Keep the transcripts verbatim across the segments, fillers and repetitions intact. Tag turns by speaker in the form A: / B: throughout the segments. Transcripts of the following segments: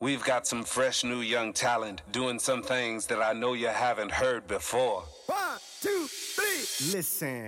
A: We've got some fresh new young talent doing some things that I know you haven't heard before.
B: One, two, three, listen.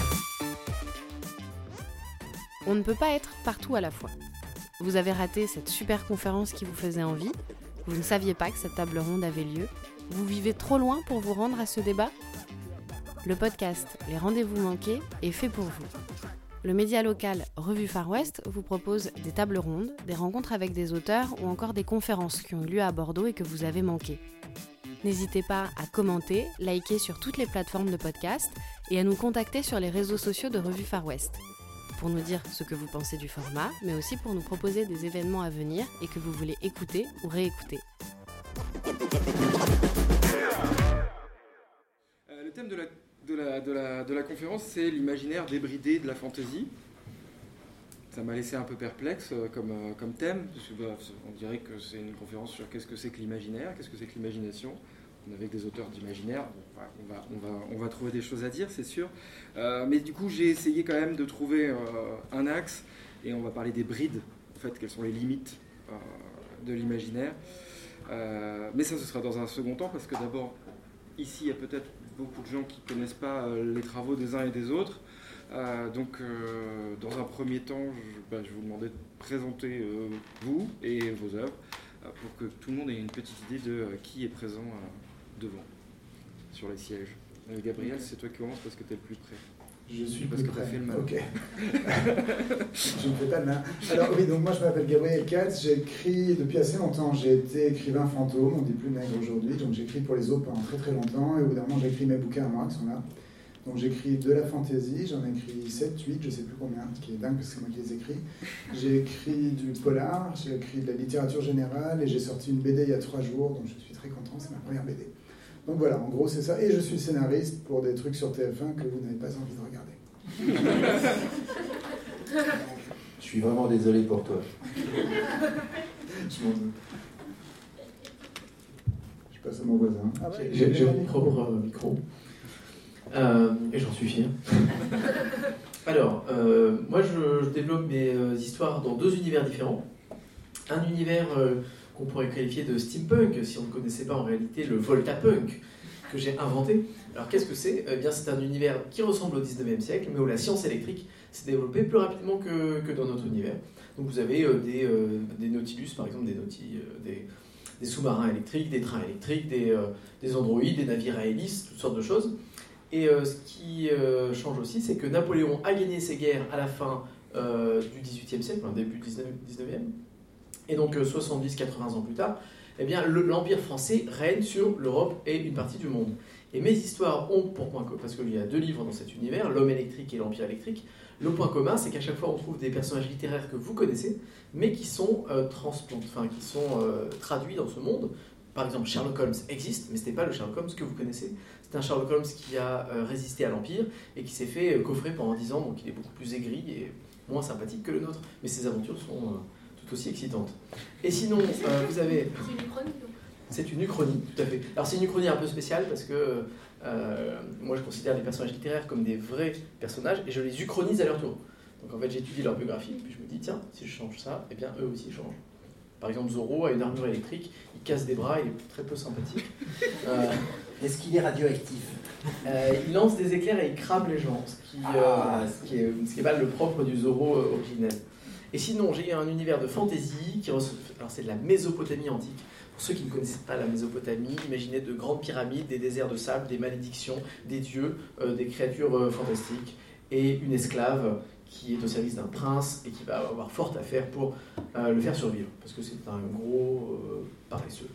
C: On ne peut pas être partout à la fois. Vous avez raté cette super conférence qui vous faisait envie, vous ne saviez pas que cette table ronde avait lieu, vous vivez trop loin pour vous rendre à ce débat ? Le podcast Les Rendez-vous Manqués est fait pour vous. Le média local Revue Far West vous propose des tables rondes, des rencontres avec des auteurs ou encore des conférences qui ont lieu à Bordeaux et que vous avez manquées. N'hésitez pas à commenter, liker sur toutes les plateformes de podcast et à nous contacter sur les réseaux sociaux de Revue Far West pour nous dire ce que vous pensez du format, mais aussi pour nous proposer des événements à venir et que vous voulez écouter ou réécouter.
D: Euh, le thème de la, de, la, de, la, de la conférence, c'est l'imaginaire débridé de la fantaisie. Ça m'a laissé un peu perplexe euh, comme, euh, comme thème, parce que, bah, on dirait que c'est une conférence sur qu'est-ce que c'est que l'imaginaire, qu'est-ce que c'est que l'imagination. On est avec des auteurs d'imaginaire, bon, ouais, on, va, on, va, on va trouver des choses à dire, c'est sûr. Euh, mais du coup, j'ai essayé quand même de trouver euh, un axe, et on va parler des brides, en fait, quelles sont les limites euh, de l'imaginaire. Euh, mais ça, ce sera dans un second temps, parce que d'abord, ici, il y a peut-être beaucoup de gens qui ne connaissent pas euh, les travaux des uns et des autres. Euh, donc, euh, dans un premier temps, je, bah, je vais vous demander de présenter euh, vous et vos œuvres, euh, pour que tout le monde ait une petite idée de euh, qui est présent euh, devant, sur les sièges. Euh, Gabriel, okay. C'est toi qui commences parce que tu es le plus près.
E: Je suis
D: parce
E: plus
D: que tu as fait le mal.
E: Ok. Je ne fais pas de main. Alors oui, donc moi je m'appelle Gabriel Katz, j'écris depuis assez longtemps, j'ai été écrivain fantôme, on dit plus nègre aujourd'hui, donc j'écris pour les autres pendant très très longtemps, et au bout d'un moment j'écris mes bouquins à moi qui sont là. Donc j'écris de la fantaisie, j'en ai écrit sept, huit, je ne sais plus combien, ce qui est dingue parce que c'est moi qui les écris. J'ai écrit du polar, j'ai écrit de la littérature générale, et j'ai sorti une B D il y a trois jours, donc je suis très content, c'est ma première B D. Donc voilà, en gros c'est ça. Et je suis scénariste pour des trucs sur T F un que vous n'avez pas envie de regarder.
F: Je suis vraiment désolé pour toi.
E: Je m'en doute. Je passe à mon voisin.
G: Ah ouais, j'ai, j'ai mon propre micro. Euh, et j'en suis fier. Alors, euh, moi je, je développe mes euh, histoires dans deux univers différents. Un univers... Euh, qu'on pourrait qualifier de steampunk, si on ne connaissait pas en réalité le voltapunk que j'ai inventé. Alors qu'est-ce que c'est ? Eh bien, c'est un univers qui ressemble au dix-neuvième siècle, mais où la science électrique s'est développée plus rapidement que, que dans notre univers. Donc vous avez euh, des, euh, des Nautilus, par exemple, des, nauti, euh, des, des sous-marins électriques, des trains électriques, des, euh, des androïdes, des navires à hélice, toutes sortes de choses. Et euh, ce qui euh, change aussi, c'est que Napoléon a gagné ses guerres à la fin euh, du dix-huitième siècle, enfin, début du dix-neuvième. Et donc soixante-dix à quatre-vingts ans plus tard, eh bien, le, l'Empire français règne sur l'Europe et une partie du monde. Et mes histoires ont pour point commun, parce qu'il y a deux livres dans cet univers, L'Homme électrique et l'Empire électrique, le point commun, c'est qu'à chaque fois on trouve des personnages littéraires que vous connaissez, mais qui sont, euh, transplantés, enfin, qui sont euh, traduits dans ce monde. Par exemple, Sherlock Holmes existe, mais ce n'est pas le Sherlock Holmes que vous connaissez. C'est un Sherlock Holmes qui a euh, résisté à l'Empire et qui s'est fait euh, coffrer pendant dix ans, donc il est beaucoup plus aigri et moins sympathique que le nôtre. Mais ses aventures sont... Euh, aussi excitante. Et sinon, euh, vous avez...
H: C'est une uchronie, donc.
G: C'est une uchronie, tout à fait. Alors c'est une uchronie un peu spéciale parce que euh, moi je considère les personnages littéraires comme des vrais personnages et je les uchronise à leur tour. Donc en fait j'étudie leur biographie puis je me dis tiens, si je change ça, eh bien eux aussi changent. Par exemple Zorro a une armure électrique, il casse des bras, il est très peu sympathique. Euh,
F: Est-ce qu'il est radioactif ?
G: euh, Il lance des éclairs et il crame les gens, ce qui, euh, ah. ce qui est, ce qui est pas le propre du Zorro euh, originel. Et sinon, j'ai un univers de fantasy qui ressemble... Alors, c'est de la Mésopotamie antique. Pour ceux qui ne connaissent pas la Mésopotamie, imaginez de grandes pyramides, des déserts de sable, des malédictions, des dieux, euh, des créatures euh, fantastiques, et une esclave qui est au service d'un prince et qui va avoir fort à faire pour euh, le faire survivre, parce que c'est un gros euh, paresseux.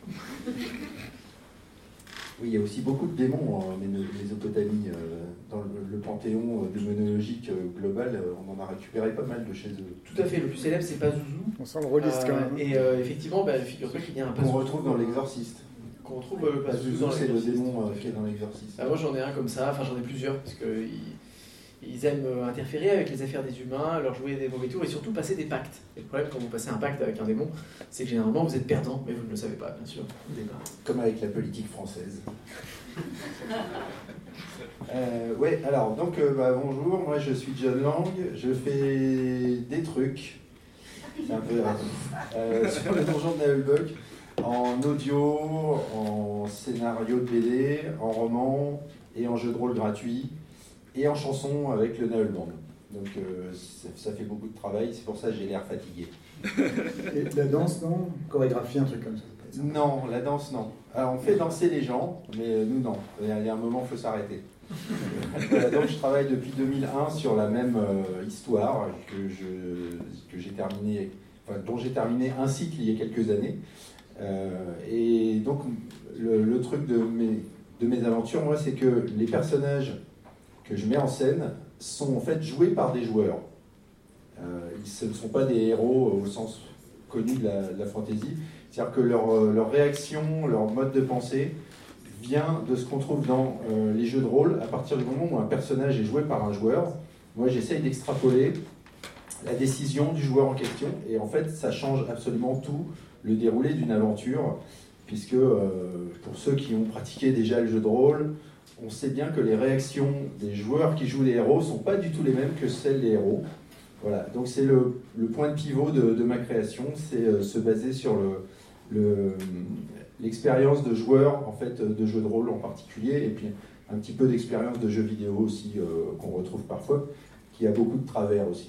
F: Oui, il y a aussi beaucoup de démons en Mésopotamie. Euh, dans le, le panthéon démonologique global, on en a récupéré pas mal de chez eux.
G: Tout à fait, le plus célèbre c'est Pazuzu.
E: On sent le rôliste euh, quand même.
G: Et euh, effectivement, bah, figure-toi qu'il y a un Pazuzu.
F: Qu'on retrouve dans l'Exorciste.
G: Qu'on retrouve euh, Pazuzu,
F: Pazuzu,
G: dans
F: c'est le démon euh, qui est dans l'Exorciste.
G: Ah, moi j'en ai un comme ça, enfin j'en ai plusieurs, parce qu'ils ils aiment interférer avec les affaires des humains, leur jouer des mauvais tours et surtout passer des pactes. Et le problème quand vous passez un pacte avec un démon, c'est que généralement vous êtes perdant, mais vous ne le savez pas, bien sûr, au départ.
F: Comme avec la politique française. euh, ouais, alors, donc, euh, bah, bonjour, moi je suis John Lang, je fais des trucs. C'est un peu euh, sur le donjon de Naheulbeuk, en audio, en scénario de B D, en roman et en jeu de rôle gratuit et en chanson avec le Naheulband. Donc euh, ça, ça fait beaucoup de travail, c'est pour ça que j'ai l'air fatigué.
E: Et la danse, non? Chorégraphie, un truc comme ça?
F: Non, la danse, non. Alors, on fait danser les gens, mais nous, non. Il y a un moment, il faut s'arrêter. Voilà, donc, je travaille depuis deux mille un sur la même euh, histoire que, je, que j'ai terminé, enfin, dont j'ai terminé un cycle il y a quelques années. Euh, et donc, le, le truc de mes, de mes aventures, moi, c'est que les personnages que je mets en scène sont en fait joués par des joueurs. Euh, ils, ce ne sont pas des héros au sens connu de la, de la fantasy. C'est-à-dire que leur, leur réaction, leur mode de pensée vient de ce qu'on trouve dans euh, les jeux de rôle. À partir du moment où un personnage est joué par un joueur, moi j'essaye d'extrapoler la décision du joueur en question, et en fait ça change absolument tout le déroulé d'une aventure, puisque euh, pour ceux qui ont pratiqué déjà le jeu de rôle, on sait bien que les réactions des joueurs qui jouent les héros ne sont pas du tout les mêmes que celles des héros. Voilà, donc c'est le, le point de pivot de, de ma création, c'est euh, se baser sur le Le, l'expérience de joueur en fait, de jeux de rôle en particulier, et puis un petit peu d'expérience de jeux vidéo aussi euh, qu'on retrouve parfois, qui a beaucoup de travers aussi.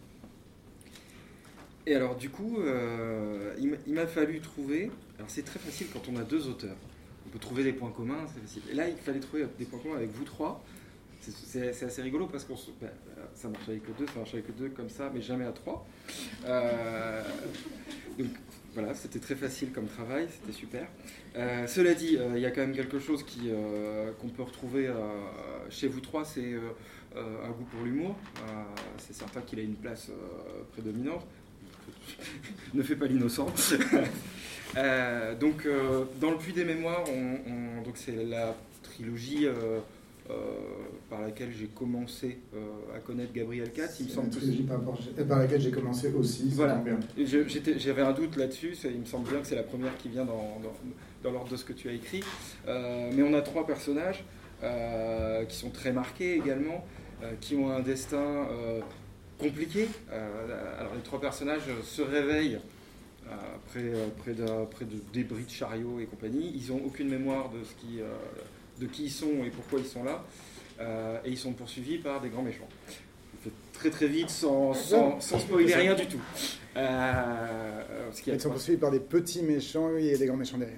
D: Et alors du coup, euh, il, m'a, il m'a fallu trouver, alors c'est très facile quand on a deux auteurs, on peut trouver des points communs, c'est facile. Et là il fallait trouver des points communs avec vous trois. C'est, c'est, c'est assez rigolo parce que ben, ça marche avec deux, ça marche avec deux comme ça, mais jamais à trois. Euh, donc voilà, c'était très facile comme travail, c'était super. Euh, cela dit, il euh, y a quand même quelque chose qui, euh, qu'on peut retrouver euh, chez vous trois, c'est euh, euh, un goût pour l'humour. Euh, c'est certain qu'il a une place euh, prédominante. Ne fais pas l'innocent. euh, donc, euh, dans le Puits des Mémoires, on, on, donc c'est la trilogie euh, euh, par laquelle j'ai commencé euh, à connaître Gabriel Katz. Il me semble
E: une trilogie par, par laquelle j'ai commencé aussi.
D: Voilà. Bien. Je, j'étais, j'avais un doute là-dessus. Il me semble bien que c'est la première qui vient dans, dans, dans l'ordre de ce que tu as écrit. Euh, mais on a trois personnages euh, qui sont très marqués également, euh, qui ont un destin euh, compliqué. Euh, alors les trois personnages se réveillent euh, près, près, de, près de débris de chariots et compagnie. Ils n'ont aucune mémoire de, ce qui, euh, de qui ils sont et pourquoi ils sont là. Euh, et ils sont poursuivis par des grands méchants. Je fais très très vite sans, sans, sans spoiler rien du tout. Euh, parce qu'il y a
E: Ils sont
D: trois...
E: poursuivis par des petits méchants et des grands méchants derrière.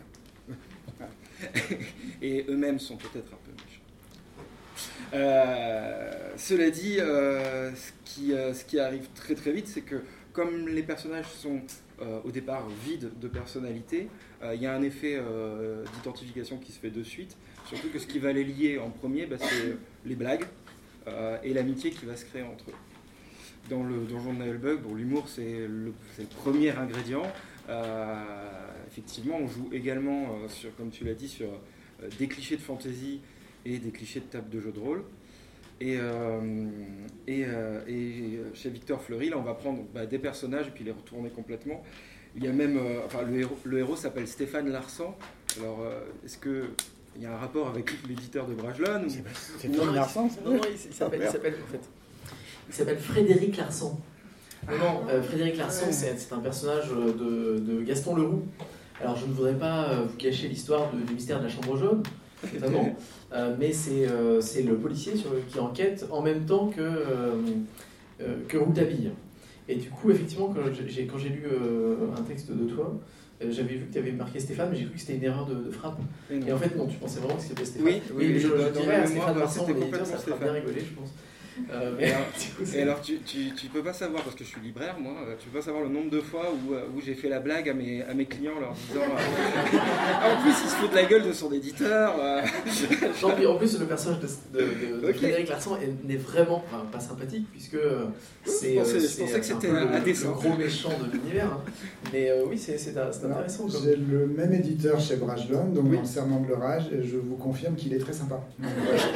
D: Et eux-mêmes sont peut-être un peu méchants. Euh, cela dit, euh, ce, qui, euh, ce qui arrive très très vite, c'est que comme les personnages sont euh, au départ vides de personnalité, il euh, y a un effet euh, d'identification qui se fait de suite. Surtout que ce qui va les lier en premier, bah, c'est les blagues euh, et l'amitié qui va se créer entre eux. Dans le donjon de Naheulbeuk, bon, l'humour c'est le, c'est le premier ingrédient. Euh, effectivement, on joue également, euh, sur, comme tu l'as dit, sur euh, des clichés de fantasy et des clichés de table de jeu de rôle. Et, euh, et, euh, et chez Victor Fleury, là, on va prendre bah, des personnages et puis les retourner complètement. Il y a même, euh, enfin, le héros, le héros s'appelle Stéphane Larsan. Alors, euh, est-ce que il y a un rapport avec l'éditeur de Brajlon ou...
E: C'est Tom Larsan,
G: non, non, il, il s'appelle, il s'appelle en fait, il s'appelle Frédéric Larsan. Non, non, euh, Frédéric Larsan, c'est, c'est un personnage de, de Gaston Leroux. Alors, je ne voudrais pas vous cacher l'histoire de, du mystère de la Chambre jaune, notamment, euh, mais c'est, euh, c'est le policier sur, qui enquête en même temps que, euh, euh, que Rouletabille. Et du coup, effectivement, quand j'ai, quand j'ai lu euh, un texte de toi, j'avais vu que tu avais marqué Stéphane, mais j'ai cru que c'était une erreur de, de frappe. Et, et en fait, non, tu pensais vraiment que c'était Stéphane.
D: Oui, oui,
G: et je, je, je dirais à Stéphane
D: Larsan,
G: l'éditeur, ça fera bien rigoler, je pense. Euh, mais
D: et alors, et alors tu, tu, tu peux pas savoir, parce que je suis libraire moi, tu peux pas savoir le nombre de fois où, où j'ai fait la blague à mes, à mes clients en leur disant euh, en plus il se fout de la gueule de son éditeur. Euh.
G: Non, puis en plus le personnage de, de, de, de okay. Frédéric Larsan n'est vraiment enfin, pas sympathique, puisque c'est,
D: je pensais,
G: c'est,
D: je pensais que c'était
G: un,
D: un,
G: le, le gros méchant de l'univers. Hein. Mais euh, oui, c'est, c'est, c'est intéressant.
E: Alors, j'ai le même éditeur chez Brajlon, donc
D: oui.
E: dans le Serment de l'Orage, et je vous confirme qu'il est très sympa.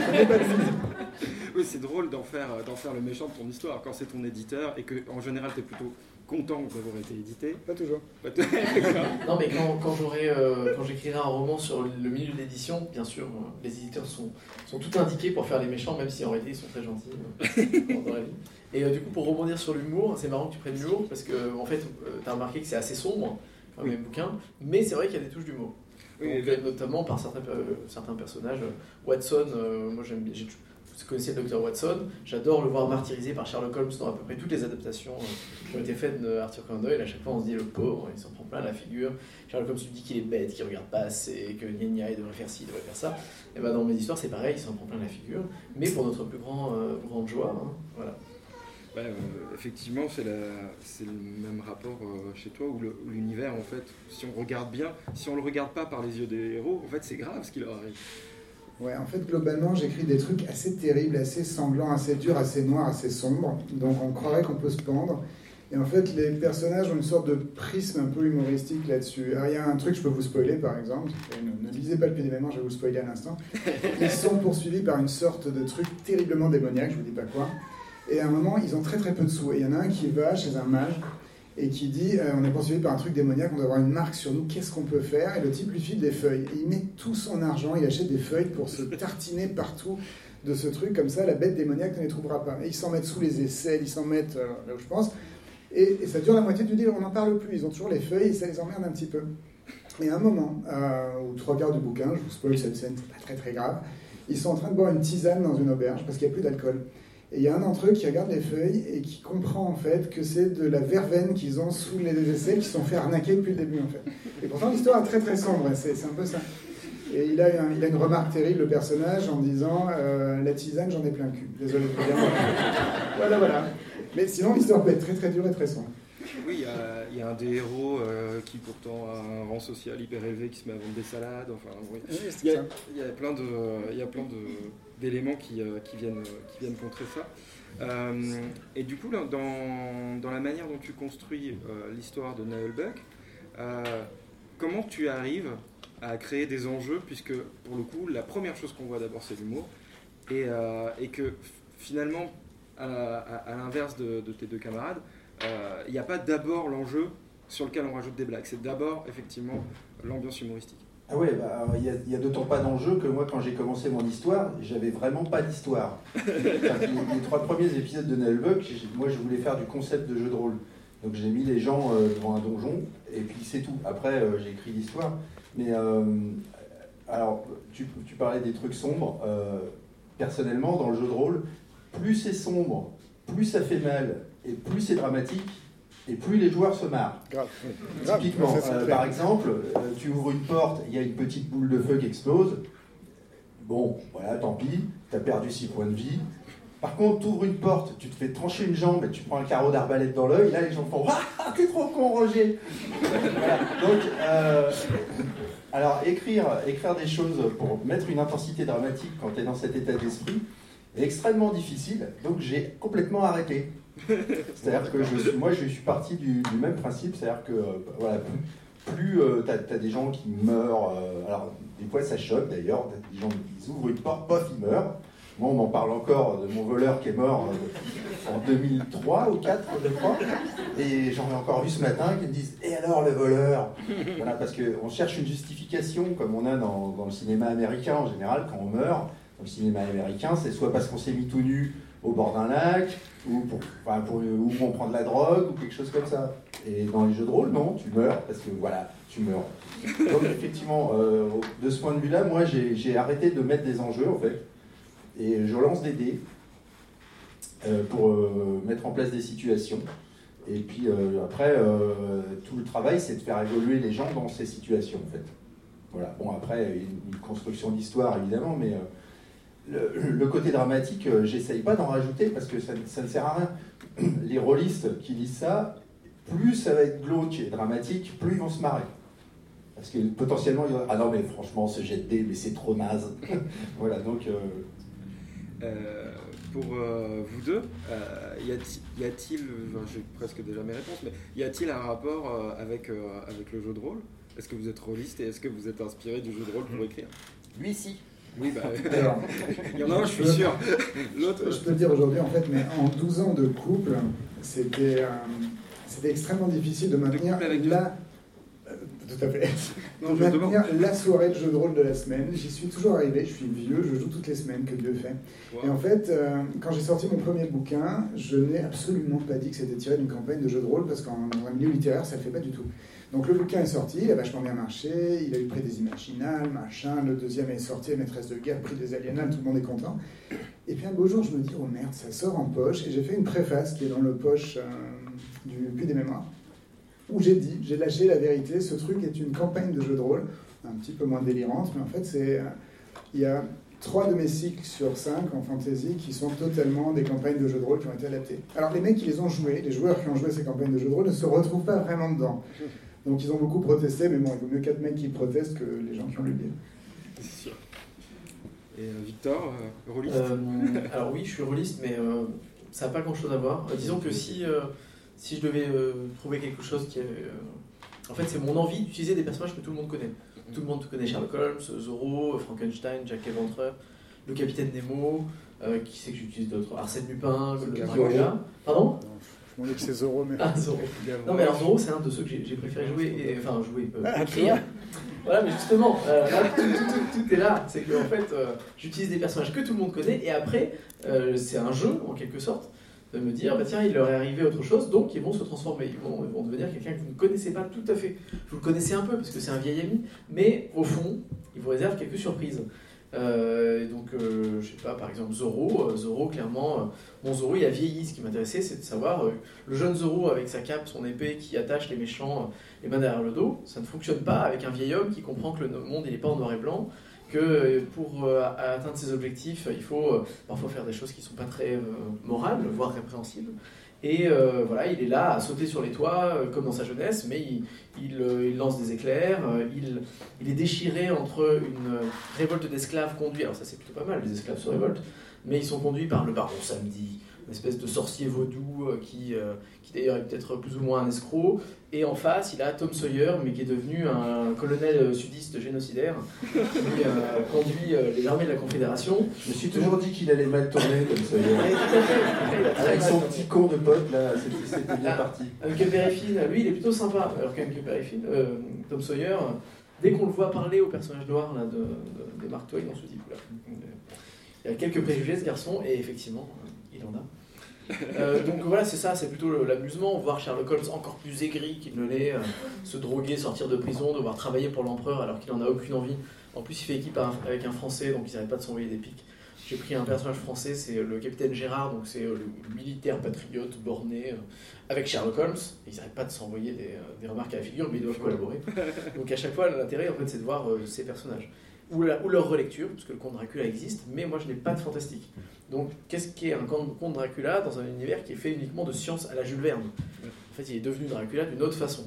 D: Oui, c'est drôle d'en faire, d'en faire le méchant de ton histoire quand c'est ton éditeur et que en général t'es plutôt content d'avoir été édité.
E: Pas toujours.
D: Pas t- D'accord.
G: Non, mais quand, quand, j'aurai, euh, quand j'écrirai un roman sur le milieu de l'édition, bien sûr, euh, les éditeurs sont, sont tout indiqués pour faire les méchants, même si en réalité ils sont très gentils euh, dans, dans la vie. Et euh, du coup, pour rebondir sur l'humour, c'est marrant que tu prennes l'humour, parce que en fait, euh, tu as remarqué que c'est assez sombre, comme
D: Oui.
G: les bouquins, mais c'est vrai qu'il y a des touches d'humour.
D: Oui,
G: Donc, notamment par certains, euh, certains personnages. Watson, euh, moi j'aime bien. J'ai, vous connaissez le docteur Watson, j'adore le voir martyrisé par Sherlock Holmes dans à peu près toutes les adaptations euh, qui ont été faites d'Arthur Conan Doyle. À chaque fois on se dit le pauvre, il s'en prend plein la figure. Sherlock Holmes lui dit qu'il est bête, qu'il regarde pas assez, que gna gna, il devrait faire ci, il devrait faire ça. Et ben dans mes histoires c'est pareil, il s'en prend plein la figure, mais pour notre plus grand, euh, grande joie. Hein, voilà.
D: Bah, euh, effectivement, c'est, la, c'est le même rapport euh, chez toi, où, le, où l'univers, en fait, si on regarde bien, si on le regarde pas par les yeux des héros, en fait, c'est grave ce qui leur arrive.
E: Ouais, en fait, globalement, j'écris des trucs assez terribles, assez sanglants, assez durs, assez noirs, assez sombres. Donc, on croirait qu'on peut se pendre. Et en fait, les personnages ont une sorte de prisme un peu humoristique là-dessus. Alors, il y a un truc, je peux vous spoiler, par exemple. Ne, ne lisez pas le Pied d'événement, je vais vous spoiler à l'instant. Ils sont poursuivis par une sorte de truc terriblement démoniaque, je vous dis pas quoi. Et à un moment, ils ont très très peu de sous. Et il y en a un qui va chez un mage et qui dit euh, on est poursuivi par un truc démoniaque, on doit avoir une marque sur nous, qu'est-ce qu'on peut faire? Et le type lui file des feuilles. Et il met tout son argent, il achète des feuilles pour se tartiner partout de ce truc. Comme ça, la bête démoniaque ne les trouvera pas. Et ils s'en mettent sous les aisselles, ils s'en mettent euh, là où je pense. Et, et ça dure la moitié du livre, on n'en parle plus. Ils ont toujours les feuilles et ça les emmerde un petit peu. Et à un moment, euh, aux trois quarts du bouquin, je vous spoil cette scène, c'est pas très très grave, ils sont en train de boire une tisane dans une auberge parce qu'il n'y a plus d'alcool. Et il y a un d'entre eux qui regarde les feuilles et qui comprend en fait que c'est de la verveine qu'ils ont sous les aisselles, qui se sont fait arnaquer depuis le début en fait. Et pourtant l'histoire est très très sombre, c'est, c'est un peu ça. Et il a, un, il a une remarque terrible, le personnage, en disant euh, la tisane, j'en ai plein le cul. Désolé de vous dire. Voilà, voilà. Mais sinon l'histoire peut être très très dure et très sombre.
D: Oui, il y a, il y a un des héros euh, qui pourtant a un rang social hyper élevé, qui se met à vendre des salades. Enfin, oui.
E: Oui, c'est
D: il, y a,
E: ça.
D: il y a plein de, il y a plein de, d'éléments qui, euh, qui, viennent, qui viennent contrer ça. Euh, et du coup, là, dans, dans la manière dont tu construis euh, l'histoire de Naël Buck, euh, comment tu arrives à créer des enjeux, puisque pour le coup, la première chose qu'on voit d'abord, c'est l'humour, et, euh, et que finalement, à, à, à l'inverse de, de tes deux camarades, euh, il n'y a pas d'abord l'enjeu sur lequel on rajoute des blagues, c'est d'abord effectivement l'ambiance humoristique.
F: Ah ouais, bah, il y a, il y a d'autant pas d'enjeu que moi, quand j'ai commencé mon histoire, j'avais vraiment pas d'histoire. Enfin, les, les trois premiers épisodes de Naël Buck, moi, je voulais faire du concept de jeu de rôle. Donc j'ai mis les gens euh, devant un donjon, et puis c'est tout. Après, euh, j'ai écrit l'histoire. Mais euh, alors, tu, tu parlais des trucs sombres. Euh, personnellement, dans le jeu de rôle, plus c'est sombre, plus ça fait mal, et plus c'est dramatique, et plus les joueurs se marrent.
E: Grave.
F: Typiquement,
E: Grave. Ça,
F: euh, par exemple, euh, tu ouvres une porte, il y a une petite boule de feu qui explose. Bon, voilà, tant pis, t'as perdu six points de vie. Par contre, tu ouvres une porte, tu te fais trancher une jambe et tu prends un carreau d'arbalète dans l'œil, là les gens font « Ah, t'es trop con, Roger !» Voilà. Donc, euh, alors écrire, écrire des choses pour mettre une intensité dramatique quand tu es dans cet état d'esprit est extrêmement difficile, donc j'ai complètement arrêté. C'est-à-dire que je suis, moi je suis parti du, du même principe, c'est-à-dire que euh, voilà, plus, plus euh, tu as des gens qui meurent, euh, alors des fois ça choque d'ailleurs, t'as des gens qui ouvrent une porte, pof, ils meurent. Moi, on m'en parle encore de mon voleur qui est mort euh, en deux mille trois ou deux mille quatre, je crois. Et j'en ai encore vu ce matin qui me disent « Et alors, le voleur ?» Voilà, parce qu'on cherche une justification, comme on a dans, dans le cinéma américain en général, quand on meurt. Dans le cinéma américain, c'est soit parce qu'on s'est mis tout nu au bord d'un lac, ou, pour, enfin, pour, ou on prend de la drogue, ou quelque chose comme ça. Et dans les jeux de rôle, non, tu meurs, parce que voilà, tu meurs. Donc effectivement, euh, de ce point de vue-là, moi, j'ai, j'ai arrêté de mettre des enjeux, en fait. Et je lance des dés euh, pour euh, mettre en place des situations. Et puis euh, après, euh, tout le travail, c'est de faire évoluer les gens dans ces situations, en fait. Voilà. Bon, après, une, une construction d'histoire, évidemment, mais euh, le, le côté dramatique, euh, j'essaye pas d'en rajouter parce que ça, ça ne sert à rien. Les rôlistes qui lisent ça, plus ça va être glauque et dramatique, plus ils vont se marrer. Parce que potentiellement, ils vont dire « Ah non, mais franchement, ce jet de dés, mais c'est trop naze. » Voilà, donc... Euh,
D: Euh, pour euh, vous deux, euh, y, a-t-il, y a-t-il, enfin, j'ai presque déjà mes réponses, mais y a-t-il un rapport euh, avec, euh, avec le jeu de rôle? Est-ce que vous êtes rôliste et est-ce que vous êtes inspiré du jeu de rôle pour écrire?
F: Lui, si.
D: Oui, bah,
E: Alors,
D: il y en a un, je suis sûr. L'autre,
E: je peux le dire aujourd'hui, en fait, mais en douze ans de couple, c'était... Euh, c'était extrêmement difficile de maintenir
D: avec
E: la... Euh, tout à fait.
D: Non,
E: de
D: je
E: maintenir
D: demande.
E: la soirée de jeu de rôle de la semaine. J'y suis toujours arrivé, je suis vieux, je joue toutes les semaines, que Dieu fait.
D: Wow.
E: Et en fait, euh, quand j'ai sorti mon premier bouquin, je n'ai absolument pas dit que c'était tiré d'une campagne de jeu de rôle, parce qu'en dans un milieu littéraire, ça ne le fait pas du tout. Donc le bouquin est sorti, il a vachement bien marché, il a eu le prix des Imaginales, machin, le deuxième est sorti, Maîtresse de guerre, prix des Aliénales, tout le monde est content. Et puis un beau jour, je me dis, oh merde, ça sort en poche, et j'ai fait une préface qui est dans le poche euh, du Puits des Mémoires, où j'ai dit, j'ai lâché la vérité, ce truc est une campagne de jeu de rôle, un petit peu moins délirante, mais en fait, c'est, euh, il y a trois de mes cycles sur cinq en fantasy qui sont totalement des campagnes de jeux de rôle qui ont été adaptées. Alors les mecs qui les ont joués, les joueurs qui ont joué ces campagnes de jeux de rôle ne se retrouvent pas vraiment dedans. Donc ils ont beaucoup protesté, mais bon, il vaut mieux quatre mecs qui protestent que les gens qui ont lu le livre.
D: C'est sûr. Et euh, Victor, euh, rôliste
G: Euh, alors oui, je suis rôliste, mais euh, ça n'a pas grand-chose à voir. Euh, disons que si, euh, si je devais euh, trouver quelque chose qui... est, euh, en fait, c'est mon envie d'utiliser des personnages que tout le monde connaît. Tout le monde connaît Sherlock Holmes, Zorro, Frankenstein, Jack l'Éventreur, le Capitaine Nemo, euh, qui c'est que j'utilise d'autres, Arsène Lupin, le Dracula. Pardon?
E: Je m'en dis que c'est Zorro, mais...
G: Ah, Zorro. Non, mais alors Zorro, c'est un de ceux que j'ai, j'ai préféré jouer, et, enfin jouer, euh,
E: Ah,
G: écrire. Voilà, mais justement, euh, là, tout, tout, tout, tout est là. C'est que en fait, euh, j'utilise des personnages que tout le monde connaît, et après, euh, c'est un jeu, en quelque sorte, de me dire, bah tiens, il leur est arrivé autre chose, donc ils vont se transformer, ils vont, ils vont devenir quelqu'un que vous ne connaissez pas tout à fait. Vous le connaissez un peu, parce que c'est un vieil ami, mais au fond, il vous réserve quelques surprises. Euh, donc, euh, je sais pas, par exemple, Zorro, euh, Zorro, clairement, euh, bon, Zorro, il a vieilli. Ce qui m'intéressait, c'est de savoir, euh, le jeune Zorro avec sa cape, son épée, qui attache les méchants, euh, les mains derrière le dos, ça ne fonctionne pas avec un vieil homme qui comprend que le monde, il n'est pas en noir et blanc, que euh, pour euh, atteindre ses objectifs, il faut euh, parfois faire des choses qui ne sont pas très euh, morales, voire répréhensibles. Et euh, voilà, il est là à sauter sur les toits, euh, comme dans sa jeunesse, mais il, il, euh, il lance des éclairs, euh, il, il est déchiré entre une euh, révolte d'esclaves conduits, alors ça c'est plutôt pas mal, les esclaves se révoltent, mais ils sont conduits par le baron Samedi, une espèce de sorcier vaudou euh, qui, euh, qui d'ailleurs est peut-être plus ou moins un escroc, et en face il a Tom Sawyer, mais qui est devenu un colonel sudiste génocidaire, qui euh, conduit euh, les armées de la Confédération.
F: Je me suis toujours dit qu'il allait mal tourner comme ça.
G: Et tout à fait, il a très
F: Avec
G: mal
F: son
G: tourné.
F: petit con de pote, là, c'était c'était bien parti.
G: Huckleberry Finn, lui, il est plutôt sympa. Alors qu'Huckleberry Finn, euh, Tom Sawyer, dès qu'on le voit parler au personnage noir là, de, de, de Mark Twain, on se dit, oula, il y a quelques préjugés ce garçon, et effectivement, il en a. Euh, donc voilà, c'est ça, c'est plutôt l'amusement, voir Sherlock Holmes encore plus aigri qu'il ne l'est, euh, se droguer, sortir de prison, devoir travailler pour l'empereur alors qu'il n'en a aucune envie. En plus, il fait équipe avec un Français, donc ils n'arrêtent pas de s'envoyer des piques. J'ai pris un personnage français, c'est le capitaine Gérard, donc c'est le militaire patriote borné, euh, avec Sherlock Holmes. Et ils n'arrêtent pas de s'envoyer des, euh, des remarques à la figure, mais ils doivent collaborer. Donc à chaque fois, l'intérêt, en fait, c'est de voir euh, ces personnages. Ou, la, ou leur relecture, parce que le conte Dracula existe, mais moi je n'ai pas de fantastique. Donc qu'est-ce qu'est un conte Dracula dans un univers qui est fait uniquement de science à la Jules Verne? En fait, il est devenu Dracula d'une autre façon.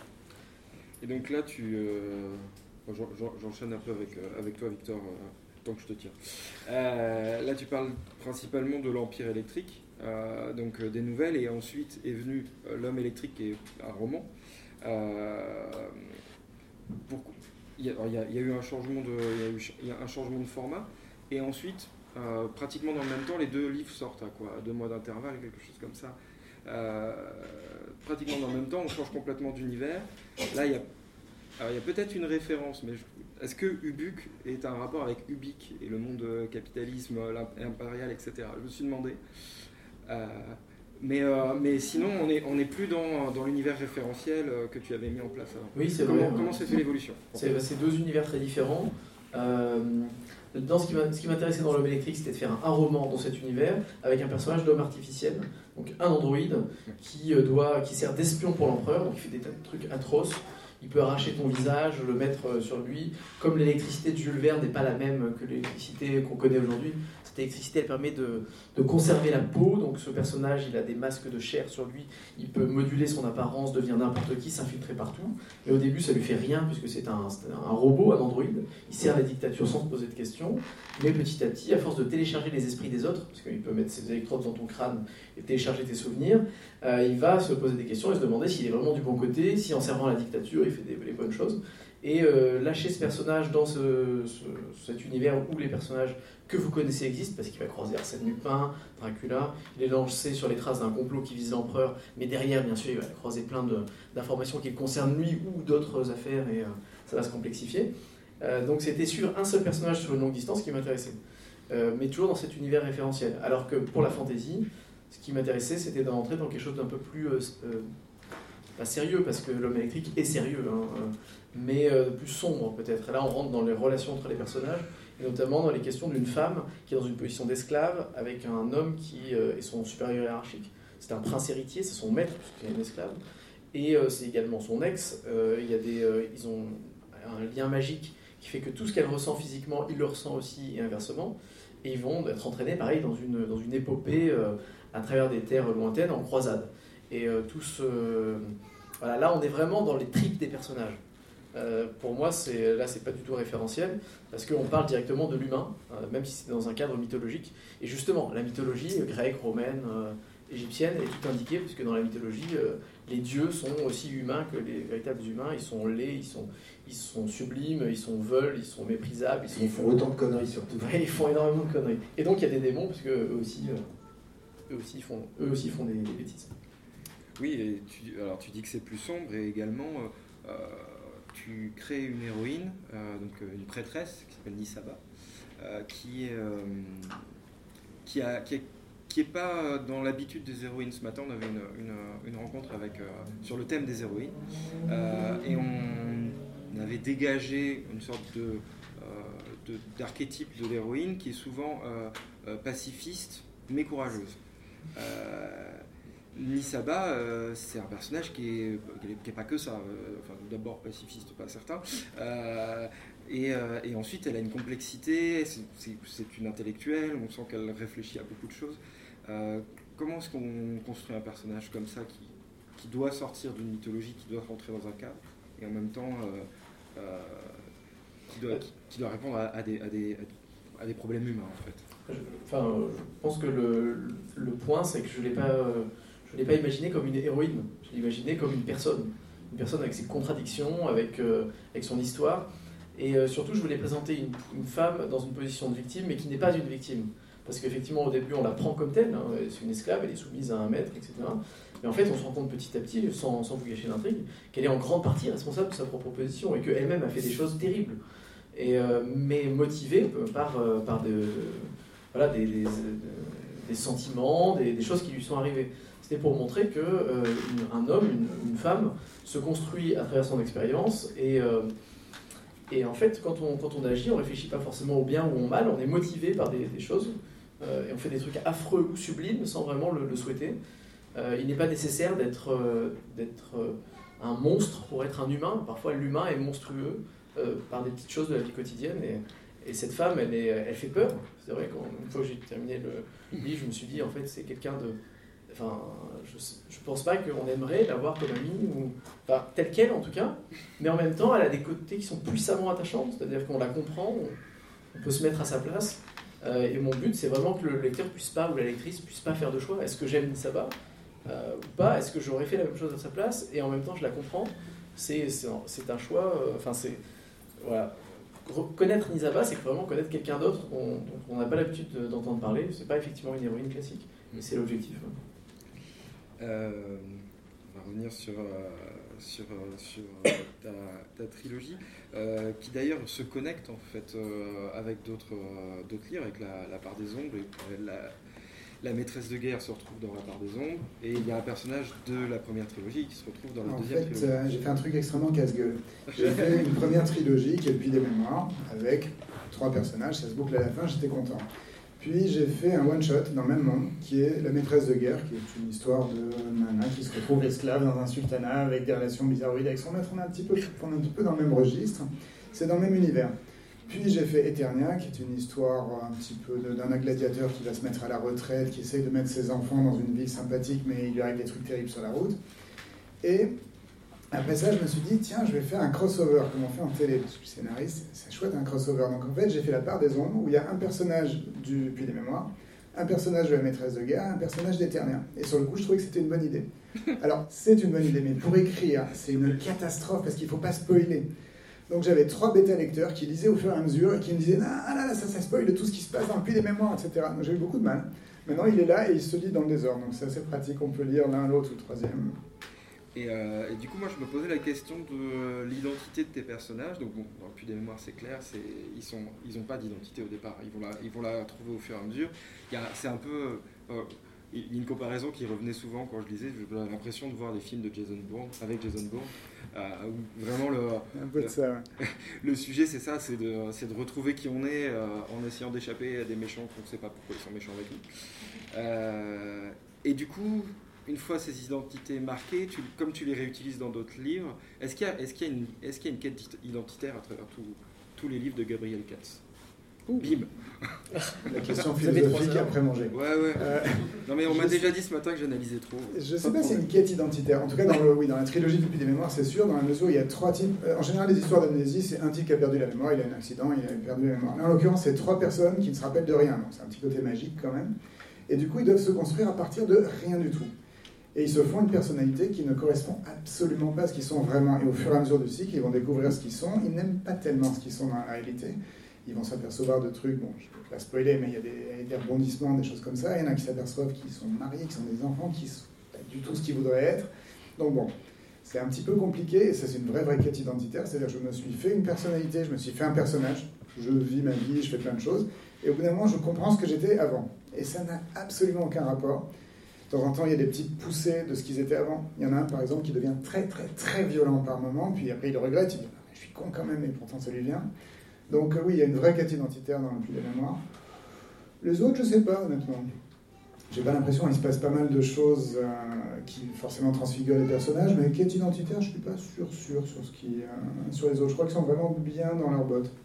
D: Et donc là, tu... Euh... Bon, j'en- j'en- j'enchaîne un peu avec, euh, avec toi, Victor, euh, tant que je te tiens. Euh, là, tu parles principalement de l'Empire électrique, euh, donc euh, des nouvelles, et ensuite est venu euh, L'Homme électrique, qui est un roman. Euh, pour... il, y a, il, y a, il y a eu un changement de, il y a eu, il y a un changement de format, et ensuite, euh, pratiquement dans le même temps, les deux livres sortent à quoi, à deux mois d'intervalle, quelque chose comme ça. Euh, pratiquement dans le même temps, on change complètement d'univers. Là, il y a Alors, il y a peut-être une référence, mais je... est-ce que Ubuc est un rapport avec Ubique et le monde euh, capitalisme, impérial, et cetera. Je me suis demandé. Euh, mais, euh, mais sinon, on n'est on est plus dans, dans l'univers référentiel euh, que tu avais mis en place avant.
G: Oui, c'est
D: Comment,
G: vrai.
D: comment s'est fait l'évolution?
G: C'est c'est deux univers très différents. Euh, dans ce qui m'a- ce qui m'intéressait dans L'Homme électrique, c'était de faire un, un roman dans cet univers avec un personnage d'homme artificiel, donc un androïde qui, euh, doit, qui sert d'espion pour l'empereur, donc il fait des tas de trucs atroces. Il peut arracher ton visage, le mettre euh, sur lui. Comme l'électricité de Jules Verne n'est pas la même que l'électricité qu'on connaît aujourd'hui, cette électricité elle permet de, de conserver la peau. Donc ce personnage, il a des masques de chair sur lui. Il peut moduler son apparence, devenir n'importe qui, s'infiltrer partout. Mais au début, ça lui fait rien puisque c'est un, c'est un robot, un androïde. Il sert la dictature sans se poser de questions. Mais petit à petit, à force de télécharger les esprits des autres, parce qu'il peut mettre ses électrodes dans ton crâne et télécharger tes souvenirs, euh, il va se poser des questions et se demander s'il est vraiment du bon côté, si en servant à la dictature, il fait des, les bonnes choses. Et euh, lâcher ce personnage dans ce, ce, cet univers où les personnages que vous connaissez existent, parce qu'il va croiser Arsène Lupin, Dracula, il est lancé sur les traces d'un complot qui vise l'empereur, mais derrière, bien sûr, il va croiser plein de, d'informations qui le concernent lui ou d'autres affaires, et euh, ça va se complexifier. Euh, donc c'était sur un seul personnage sur une longue distance qui m'intéressait, euh, mais toujours dans cet univers référentiel. Alors que pour la fantasy, ce qui m'intéressait, c'était d'entrer dans quelque chose d'un peu plus... Euh, euh, pas sérieux, parce que l'homme électrique est sérieux, hein, euh, mais euh, plus sombre peut-être. Et là, on rentre dans les relations entre les personnages, et notamment dans les questions d'une femme qui est dans une position d'esclave avec un homme qui euh, est son supérieur hiérarchique. C'est un prince héritier, c'est son maître, puisqu'il est un esclave, et euh, c'est également son ex. Euh, il y a des, euh, ils ont un lien magique qui fait que tout ce qu'elle ressent physiquement, il le ressent aussi, et inversement. Et ils vont être entraînés, pareil, dans une, dans une épopée euh, à travers des terres lointaines, en croisade. Et euh, tout ce... Voilà, là, on est vraiment dans les tripes des personnages. Euh, pour moi, c'est, là, c'est pas du tout référentiel, parce qu'on parle directement de l'humain, euh, même si c'est dans un cadre mythologique. Et justement, la mythologie grecque, romaine, euh, égyptienne est tout indiquée, puisque dans la mythologie, euh, les dieux sont aussi humains que les véritables humains. Ils sont laids, ils sont, ils sont sublimes, ils sont veulent, ils sont méprisables. Ils, sont...
F: ils font autant de conneries surtout.
G: Ouais, ils font énormément de conneries. Et donc, il y a des démons, parce qu'eux aussi, euh, eux aussi font, eux aussi font des, des bêtises.
D: Oui, et tu, alors tu dis que c'est plus sombre, et également euh, tu crées une héroïne, euh, donc une prêtresse qui s'appelle Nisaba, euh, qui, euh, qui, a, qui, est, qui est pas dans l'habitude des héroïnes. Ce matin, on avait une, une, une rencontre avec, euh, sur le thème des héroïnes, euh, et on, on avait dégagé une sorte de, euh, de, d'archétype de l'héroïne qui est souvent euh, euh, pacifiste, mais courageuse. Euh, Nisaba, euh, c'est un personnage qui est, qui est pas que ça, euh, enfin, d'abord pacifiste, pas certain, euh, et, euh, et ensuite elle a une complexité, c'est, c'est, c'est une intellectuelle, on sent qu'elle réfléchit à beaucoup de choses. Euh, comment est-ce qu'on construit un personnage comme ça qui, qui doit sortir d'une mythologie, qui doit rentrer dans un cadre, et en même temps euh, euh, qui, doit, qui, qui doit répondre à, à, des, à, des, à des problèmes humains en fait?
G: Je, enfin, je pense que le, le point, c'est que je ne l'ai pas... Euh, Je ne l'ai pas imaginé comme une héroïne, je l'ai imaginé comme une personne. Une personne avec ses contradictions, avec, euh, avec son histoire. Et euh, surtout, je voulais présenter une, une femme dans une position de victime, mais qui n'est pas une victime. Parce qu'effectivement, au début, on la prend comme telle. Hein, c'est une esclave, elle est soumise à un maître, et cetera. Mais en fait, on se rend compte petit à petit, sans, sans vous gâcher l'intrigue, qu'elle est en grande partie responsable de sa propre position et qu'elle-même a fait des choses terribles. Et, euh, mais motivée par, euh, par de, voilà, des, des, des sentiments, des, des choses qui lui sont arrivées. C'était pour montrer qu'un euh, homme, une, une femme, se construit à travers son expérience. Et, euh, et en fait, quand on, quand on agit, on ne réfléchit pas forcément au bien ou au mal, on est motivé par des, des choses. Euh, et on fait des trucs affreux ou sublimes sans vraiment le, le souhaiter. Euh, il n'est pas nécessaire d'être, euh, d'être euh, un monstre pour être un humain. Parfois, l'humain est monstrueux euh, par des petites choses de la vie quotidienne. Et, et cette femme, elle, est, elle fait peur. C'est vrai qu'une fois que j'ai terminé le livre, je me suis dit, en fait, c'est quelqu'un de... Enfin, je ne pense pas qu'on aimerait l'avoir comme amie, ou, enfin, telle qu'elle en tout cas, mais en même temps, elle a des côtés qui sont puissamment attachants, c'est-à-dire qu'on la comprend, on, on peut se mettre à sa place, euh, et mon but, c'est vraiment que le lecteur puisse pas, ou la lectrice puisse pas faire de choix. Est-ce que j'aime Nisaba euh, ou pas? Est-ce que j'aurais fait la même chose à sa place? Et en même temps, je la comprends. C'est, c'est, c'est un choix, euh, enfin, c'est... Voilà. Connaître Nisaba, c'est vraiment connaître quelqu'un d'autre dont on n'a pas l'habitude d'entendre parler. C'est pas effectivement une héroïne classique, mais c'est l'objectif.
D: Euh, on va revenir sur, euh, sur, euh, sur euh, ta, ta trilogie, euh, qui d'ailleurs se connecte en fait euh, avec d'autres, euh, d'autres livres, avec la, la part des ombres. Et la, la maîtresse de guerre se retrouve dans la part des ombres, et il y a un personnage de la première trilogie qui se retrouve dans la
E: en
D: deuxième
E: fait,
D: trilogie.
E: Euh, j'ai fait un truc extrêmement casse-gueule. J'ai fait une première trilogie qui est Puits des mémoires, avec trois personnages, ça se boucle à la fin, j'étais content. Puis j'ai fait un one-shot dans le même monde, qui est La maîtresse de guerre, qui est une histoire de nana qui se retrouve esclave dans un sultanat avec des relations bizarroïdes avec son maître. On est un petit peu, on est un petit peu dans le même registre, c'est dans le même univers. Puis j'ai fait Eternia, qui est une histoire un petit peu de, d'un gladiateur qui va se mettre à la retraite, qui essaye de mettre ses enfants dans une ville sympathique, mais il lui arrive des trucs terribles sur la route. Et après ça, je me suis dit, tiens, je vais faire un crossover, comme on fait en télé, parce que je suis scénariste, c'est chouette un crossover. Donc en fait, j'ai fait La part des ombres, où il y a un personnage du Puits des mémoires, un personnage de la maîtresse de guerre, un personnage d'Eternia. Et sur le coup, je trouvais que c'était une bonne idée. Alors, c'est une bonne idée, mais pour écrire, c'est une catastrophe parce qu'il ne faut pas spoiler. Donc j'avais trois bêta-lecteurs qui lisaient au fur et à mesure et qui me disaient « Ah là là, ça, ça spoil tout ce qui se passe dans le puits des mémoires, et cetera » Donc j'ai eu beaucoup de mal. Maintenant, il est là et il se lit dans le désordre. Donc c'est assez pratique, on peut lire l'un, l'autre ou le troisième.
D: Et, euh, et du coup, moi, je me posais la question de l'identité de tes personnages. Donc, bon, dans le Puits des Mémoires, c'est clair, c'est, ils sont, ils n'ont pas d'identité au départ. Ils vont la, ils vont la trouver au fur et à mesure. Il y a, c'est un peu... Euh, il y a une comparaison qui revenait souvent quand je lisais. J'avais l'impression de voir des films de Jason Bourne, avec Jason Bourne. Euh, où vraiment, le,
E: un peu de ça, ouais.
D: le sujet, c'est ça, c'est de, c'est de retrouver qui on est euh, en essayant d'échapper à des méchants qu'on ne sait pas pourquoi ils sont méchants avec nous. Euh, et du coup... Une fois ces identités marquées, tu, comme tu les réutilises dans d'autres livres, est-ce qu'il y a, est-ce qu'il y a, une, est-ce qu'il y a une quête identitaire à travers tout, tous les livres de Gabriel Katz? Bim.
E: La question philosophique après manger.
D: Ouais, ouais. Euh, non, mais on m'a déjà dit ce matin que j'analysais trop.
E: Je sais pas si c'est une quête identitaire. En tout cas, dans, le, oui, dans la trilogie du Puits des Mémoires, c'est sûr, dans la mesure où il y a trois types. En général, les histoires d'amnésie, c'est un type qui a perdu la mémoire, il a un accident, il a perdu la mémoire. Là, en l'occurrence, c'est trois personnes qui ne se rappellent de rien. Donc, c'est un petit côté magique quand même. Et du coup, ils doivent se construire à partir de rien du tout. Et ils se font une personnalité qui ne correspond absolument pas à ce qu'ils sont vraiment. Et au fur et à mesure du cycle, ils vont découvrir ce qu'ils sont. Ils n'aiment pas tellement ce qu'ils sont dans la réalité. Ils vont s'apercevoir de trucs, bon, je ne peux pas spoiler, mais il y a des, des rebondissements, des choses comme ça. Il y en a qui s'aperçoivent qu'ils sont mariés, qui sont des enfants, qui ne sont pas du tout ce qu'ils voudraient être. Donc bon, c'est un petit peu compliqué, et ça c'est une vraie, vraie quête identitaire. C'est-à-dire que je me suis fait une personnalité, je me suis fait un personnage, je vis ma vie, je fais plein de choses, et au bout d'un moment, je comprends ce que j'étais avant. Et ça n'a absolument aucun rapport. De temps en temps, il y a des petites poussées de ce qu'ils étaient avant. Il y en a un, par exemple, qui devient très, très, très violent par moment, puis après, il le regrette, il dit « Je suis con quand même, et pourtant ça lui vient. » Donc euh, oui, il y a une vraie quête identitaire dans le Puits des Mémoires. Les autres, je ne sais pas, honnêtement. J'ai pas l'impression qu'il se passe pas mal de choses euh, qui forcément transfigurent les personnages, mais quête identitaire, je ne suis pas sûr, sûr sur, ce qui, euh, sur les autres. Je crois qu'ils sont vraiment bien dans leurs bottes.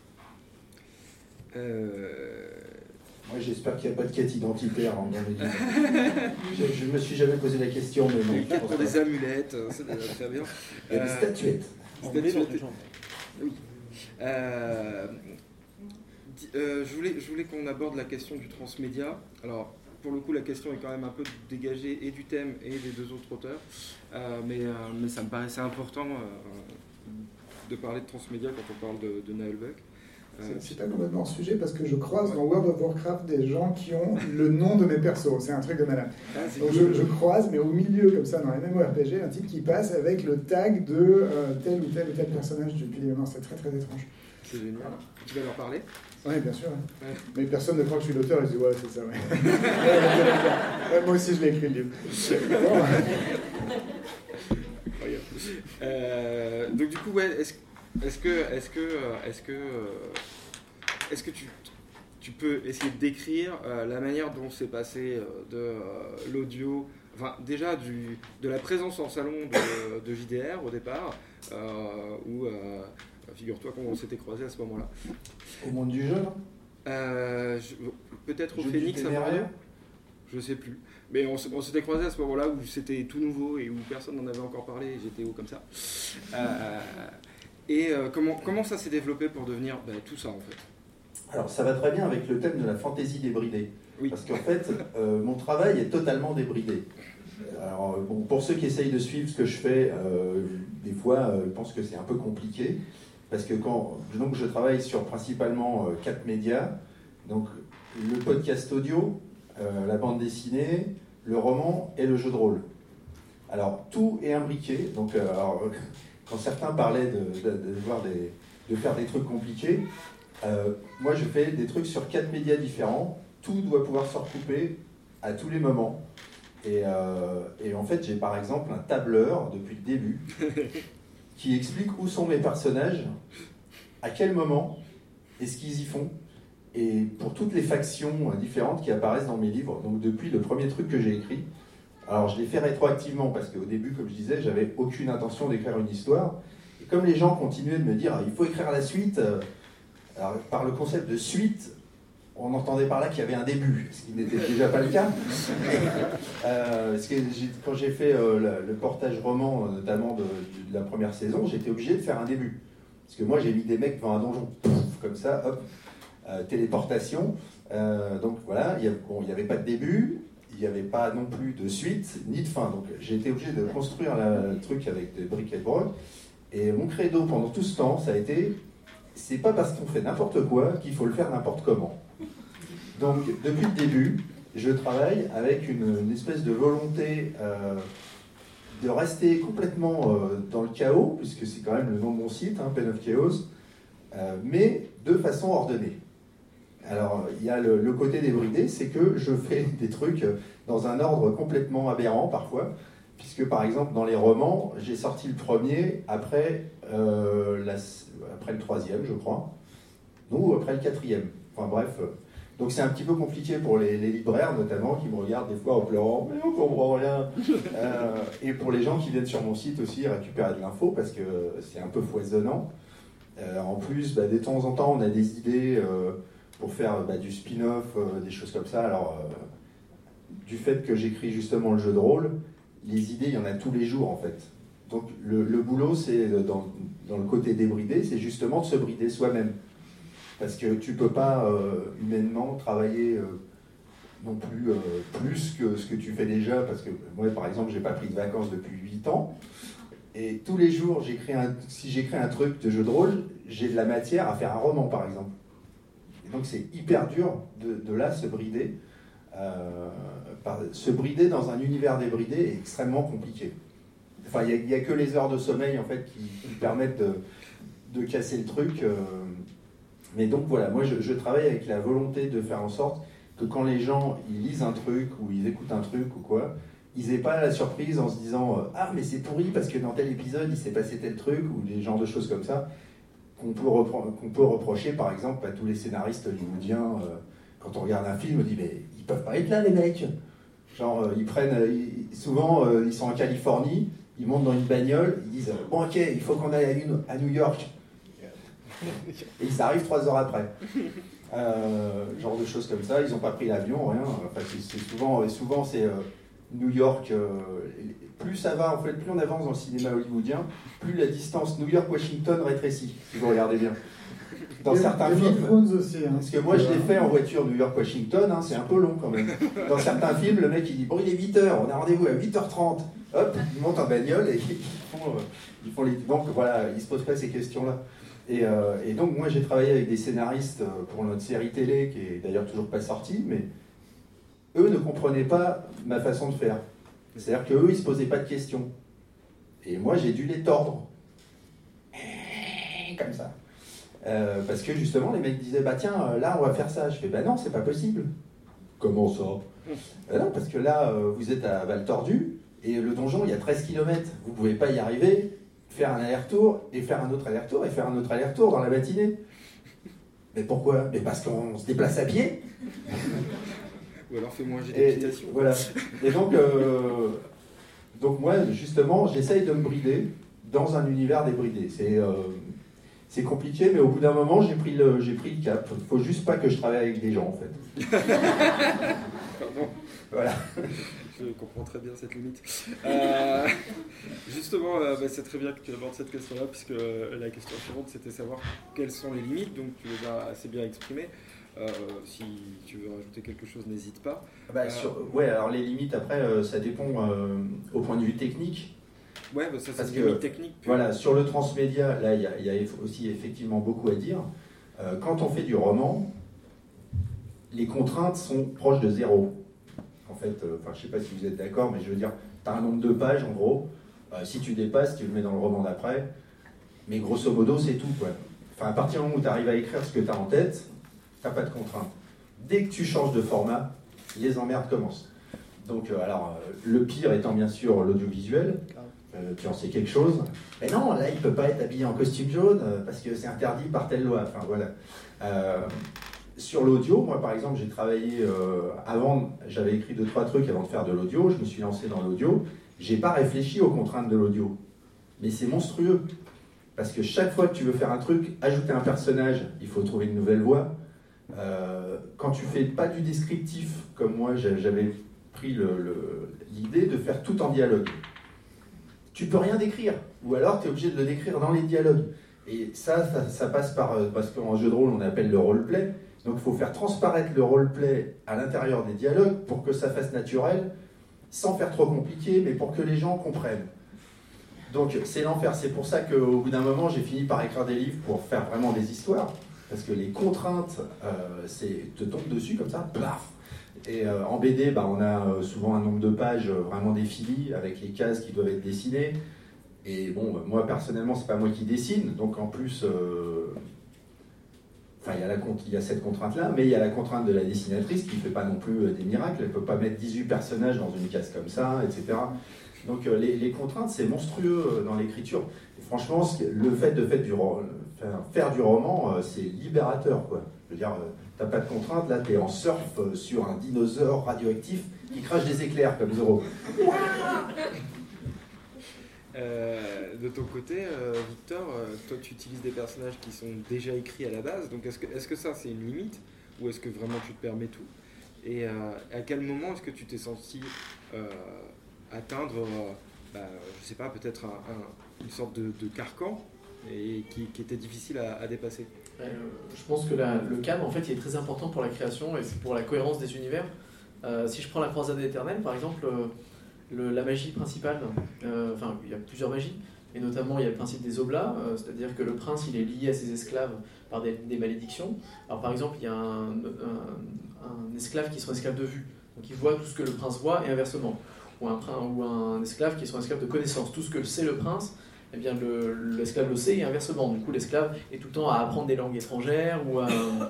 D: Euh...
F: Moi, j'espère qu'il n'y a pas de quête identitaire dans les livres. Je ne me suis jamais posé la question, mais non.
D: Je pense des amulettes, c'est très bien.
F: Il y a des statuettes.
D: Statuettes. Oui. Euh, euh, je voulais, je voulais qu'on aborde la question du transmédia. Alors, pour le coup, la question est quand même un peu dégagée et du thème et des deux autres auteurs. Euh, mais, euh, mais ça me paraissait important euh, de parler de transmédia quand on parle de, de Naël Buck.
E: C'est pas complètement le sujet parce que je croise dans World of Warcraft des gens qui ont le nom de mes persos. C'est un truc de malade. Ah, Donc je, je croise, mais au milieu, comme ça, dans les MMORPG, un type qui passe avec le tag de euh, tel ou tel ou tel personnage du Puits des Mémoires. C'est très très étrange.
D: C'est génial. Voilà. Tu vas leur parler?
E: Oui, bien sûr. Ouais. Ouais. Mais personne ne croit que je suis l'auteur. Je dis, ouais, c'est ça. Ouais. Ouais, moi aussi, je l'ai écrit le livre.
D: euh, donc du coup, ouais, est-ce Est-ce que, est-ce que, est-ce que, est-ce que tu, tu peux essayer de décrire euh, la manière dont s'est passé euh, de euh, l'audio, enfin déjà du, de la présence en salon de, de J D R au départ, euh, où euh, figure-toi qu'on s'était croisés à ce moment-là.
F: Au monde du jeu, non
D: euh, je, Peut-être au
F: jeu
D: Phoenix à Bordeaux. Je sais plus. Mais on, on s'était croisés à ce moment-là où c'était tout nouveau et où personne n'en avait encore parlé. Et j'étais haut comme ça. Euh, Et euh, comment, comment ça s'est développé pour devenir bah, tout ça en fait?
F: Alors ça va très bien avec le thème de la fantaisie débridée.
D: Oui.
F: Parce qu'en fait, euh, mon travail est totalement débridé. Alors bon, pour ceux qui essayent de suivre ce que je fais, euh, des fois euh, je pense que c'est un peu compliqué. Parce que quand donc, je travaille sur principalement euh, quatre médias. Donc le podcast audio, euh, la bande dessinée, le roman et le jeu de rôle. Alors tout est imbriqué. Donc euh, alors, quand certains parlaient de, de, de, voir des, de faire des trucs compliqués, euh, moi je fais des trucs sur quatre médias différents. Tout doit pouvoir se recouper à tous les moments. Et, euh, et en fait, j'ai par exemple un tableur depuis le début qui explique où sont mes personnages, à quel moment, et ce qu'ils y font, et pour toutes les factions différentes qui apparaissent dans mes livres. Donc depuis le premier truc que j'ai écrit. Alors, je l'ai fait rétroactivement parce qu'au début, comme je disais, j'avais aucune intention d'écrire une histoire. Et comme les gens continuaient de me dire « il faut écrire la suite euh, », alors par le concept de suite, on entendait par là qu'il y avait un début, ce qui n'était déjà pas le cas. euh, parce que j'ai, quand j'ai fait euh, le, le portage roman, notamment de, de la première saison, j'étais obligé de faire un début. Parce que moi, j'ai mis des mecs devant un donjon, pouf, comme ça, hop. euh, téléportation. Euh, donc voilà, il n'y avait pas de début, il n'y avait pas non plus de suite, ni de fin. Donc j'ai été obligé de construire la, le truc avec des briques et de broc. Et mon credo pendant tout ce temps, ça a été, c'est pas parce qu'on fait n'importe quoi qu'il faut le faire n'importe comment. Donc depuis le début, je travaille avec une, une espèce de volonté euh, de rester complètement euh, dans le chaos, puisque c'est quand même le nom de mon site, hein, Pen of Chaos, euh, mais de façon ordonnée. Alors, il y a le, le côté débridé, c'est que je fais des trucs dans un ordre complètement aberrant parfois, puisque par exemple dans les romans, j'ai sorti le premier après, euh, la, après le troisième, je crois, ou après le quatrième. Enfin bref, euh, donc c'est un petit peu compliqué pour les, les libraires notamment, qui me regardent des fois en pleurant, mais on comprend rien. euh, et pour les gens qui viennent sur mon site aussi récupérer de l'info, parce que c'est un peu foisonnant. Euh, en plus, bah, de temps en temps, on a des idées euh, pour faire bah, du spin-off, euh, des choses comme ça. Alors, euh, du fait que j'écris justement le jeu de rôle, les idées, il y en a tous les jours en fait. Donc le, le boulot, c'est dans, dans le côté débridé, c'est justement de se brider soi-même. Parce que tu ne peux pas euh, humainement travailler euh, non plus euh, plus que ce que tu fais déjà. Parce que moi, par exemple, je n'ai pas pris de vacances depuis huit ans. Et tous les jours, j'écris un, si j'écris un truc de jeu de rôle, j'ai de la matière à faire un roman, par exemple. Et donc c'est hyper dur de, de là se brider. Euh, par, se brider dans un univers débridé est extrêmement compliqué. Enfin, il n'y a, a que les heures de sommeil en fait qui, qui permettent de, de casser le truc. Euh, mais donc voilà, moi je, je travaille avec la volonté de faire en sorte que quand les gens ils lisent un truc ou ils écoutent un truc ou quoi, ils n'aient pas la surprise en se disant euh, ah mais c'est pourri parce que dans tel épisode il s'est passé tel truc ou des genres de choses comme ça qu'on peut, repro- qu'on peut reprocher par exemple à tous les scénaristes hollywoodiens. Euh, quand on regarde un film, on dit mais ils peuvent pas être là les mecs. Genre euh, ils prennent, euh, ils, souvent euh, ils sont en Californie, ils montent dans une bagnole, ils disent bon ok il faut qu'on aille à, une, à New York. Et ils arrivent trois heures après. Euh, genre de choses comme ça, ils n'ont pas pris l'avion, rien. Enfin, c'est, c'est souvent, souvent c'est euh, New York. Euh, plus ça va, en fait, plus on avance dans le cinéma hollywoodien, plus la distance New York-Washington rétrécit, si vous regardez bien. Dans
E: Game,
F: certains
E: Game
F: films,
E: aussi, hein.
F: parce que moi je l'ai fait en voiture New York-Washington, hein, c'est un peu long quand même. Dans certains films, le mec il dit bon il est huit heures, on a rendez-vous à huit heures trente. Hop, ils montent en bagnole et ils font, euh, ils font les... Donc voilà, ils se posent pas ces questions-là. Et, euh, et donc moi j'ai travaillé avec des scénaristes pour notre série télé, qui est d'ailleurs toujours pas sortie, mais eux ne comprenaient pas ma façon de faire. C'est-à-dire qu'eux ils se posaient pas de questions. Et moi j'ai dû les tordre. Comme ça. Euh, parce que justement les mecs disaient bah tiens là on va faire ça. Je fais bah non c'est pas possible. Comment ça? euh, Non parce que là euh, vous êtes à Val Tordu et le donjon il y a treize kilomètres. Vous pouvez pas y arriver. Faire un aller-retour, et faire un autre aller-retour, et faire un autre aller-retour dans la matinée. Mais pourquoi? Mais parce qu'on se déplace à pied.
D: Ou alors fais-moi un jet
F: Et
D: d'équitation.
F: voilà. Et donc, euh, donc moi, justement, j'essaye de me brider dans un univers débridé. C'est, euh, c'est compliqué, mais au bout d'un moment, j'ai pris le, j'ai pris le cap. Il faut juste pas que je travaille avec des gens, en fait.
D: Pardon.
F: Voilà.
D: Je comprends très bien cette limite. Euh, justement, euh, bah, c'est très bien que tu abordes cette question-là, puisque euh, la question suivante, c'était savoir quelles sont les limites, donc tu les as assez bien exprimées. Euh, si tu veux rajouter quelque chose, n'hésite pas.
F: Bah,
D: euh,
F: sur, ouais, alors les limites, après, euh, ça dépend euh, au point de vue technique.
D: Ouais, bah, ça,
F: Parce
D: c'est
F: que,
D: une limite technique. Puis...
F: Voilà, sur le transmédia, là, il y, y a aussi effectivement beaucoup à dire. Euh, quand on fait du roman, les contraintes sont proches de zéro. En fait, euh, enfin, je ne sais pas si vous êtes d'accord, mais je veux dire, tu as un nombre de pages, en gros. Euh, si tu dépasses, tu le mets dans le roman d'après. Mais grosso modo, c'est tout, quoi. Enfin, à partir du moment où tu arrives à écrire ce que tu as en tête, tu n'as pas de contraintes. Dès que tu changes de format, les emmerdes commencent. Donc, euh, alors, euh, le pire étant bien sûr l'audiovisuel. Euh, tu en sais quelque chose. Mais non, là, il ne peut pas être habillé en costume jaune euh, parce que c'est interdit par telle loi. Enfin, voilà. Euh, Sur l'audio, moi par exemple, j'ai travaillé euh, avant, j'avais écrit deux trois trucs avant de faire de l'audio, je me suis lancé dans l'audio, j'ai pas réfléchi aux contraintes de l'audio. Mais c'est monstrueux, parce que chaque fois que tu veux faire un truc, ajouter un personnage, il faut trouver une nouvelle voix. Euh, quand tu fais pas du descriptif, comme moi j'avais pris le, le, l'idée de faire tout en dialogue, tu peux rien décrire, ou alors tu es obligé de le décrire dans les dialogues. Et ça, ça, ça passe par, parce qu'en jeu de rôle, on appelle le roleplay. Donc il faut faire transparaître le roleplay à l'intérieur des dialogues pour que ça fasse naturel, sans faire trop compliqué, mais pour que les gens comprennent. Donc c'est l'enfer. C'est pour ça qu'au bout d'un moment, j'ai fini par écrire des livres pour faire vraiment des histoires. Parce que les contraintes, euh, c'est, te tombent dessus comme ça, plaf. Et euh, en B D, bah, on a euh, souvent un nombre de pages euh, vraiment définies, avec les cases qui doivent être dessinées. Et bon, bah, moi personnellement, c'est pas moi qui dessine, donc en plus, euh, enfin, il y a la, il y a cette contrainte-là, mais il y a la contrainte de la dessinatrice qui ne fait pas non plus euh, des miracles. Elle ne peut pas mettre dix-huit personnages dans une case comme ça, et cetera. Donc euh, les, les contraintes, c'est monstrueux euh, dans l'écriture. Et franchement, le fait de faire du, faire, faire du roman, euh, c'est libérateur, quoi. Je veux dire, euh, t'as pas de contraintes, là, t'es en surf euh, sur un dinosaure radioactif qui crache des éclairs comme Zoro.
D: Euh, de ton côté, euh, Victor, euh, toi tu utilises des personnages qui sont déjà écrits à la base, donc est-ce que, est-ce que ça c'est une limite ou est-ce que vraiment tu te permets tout? Et euh, à quel moment est-ce que tu t'es senti euh, atteindre, euh, bah, je sais pas, peut-être un, un, une sorte de, de carcan et qui, qui était difficile à, à dépasser?
G: euh, Je pense que la, le cadre en fait il est très important pour la création et c'est pour la cohérence des univers. Euh, si je prends la croisade éternelle par exemple, euh, Le, la magie principale, euh, enfin il y a plusieurs magies, et notamment il y a le principe des oblats, euh, c'est-à-dire que le prince il est lié à ses esclaves par des, des malédictions. Alors par exemple il y a un, un, un esclave qui est son esclave de vue, donc il voit tout ce que le prince voit et inversement, ou un, ou un esclave qui est son esclave de connaissance, tout ce que sait le prince, eh bien le, l'esclave le sait et inversement, du coup l'esclave est tout le temps à apprendre des langues étrangères ou à...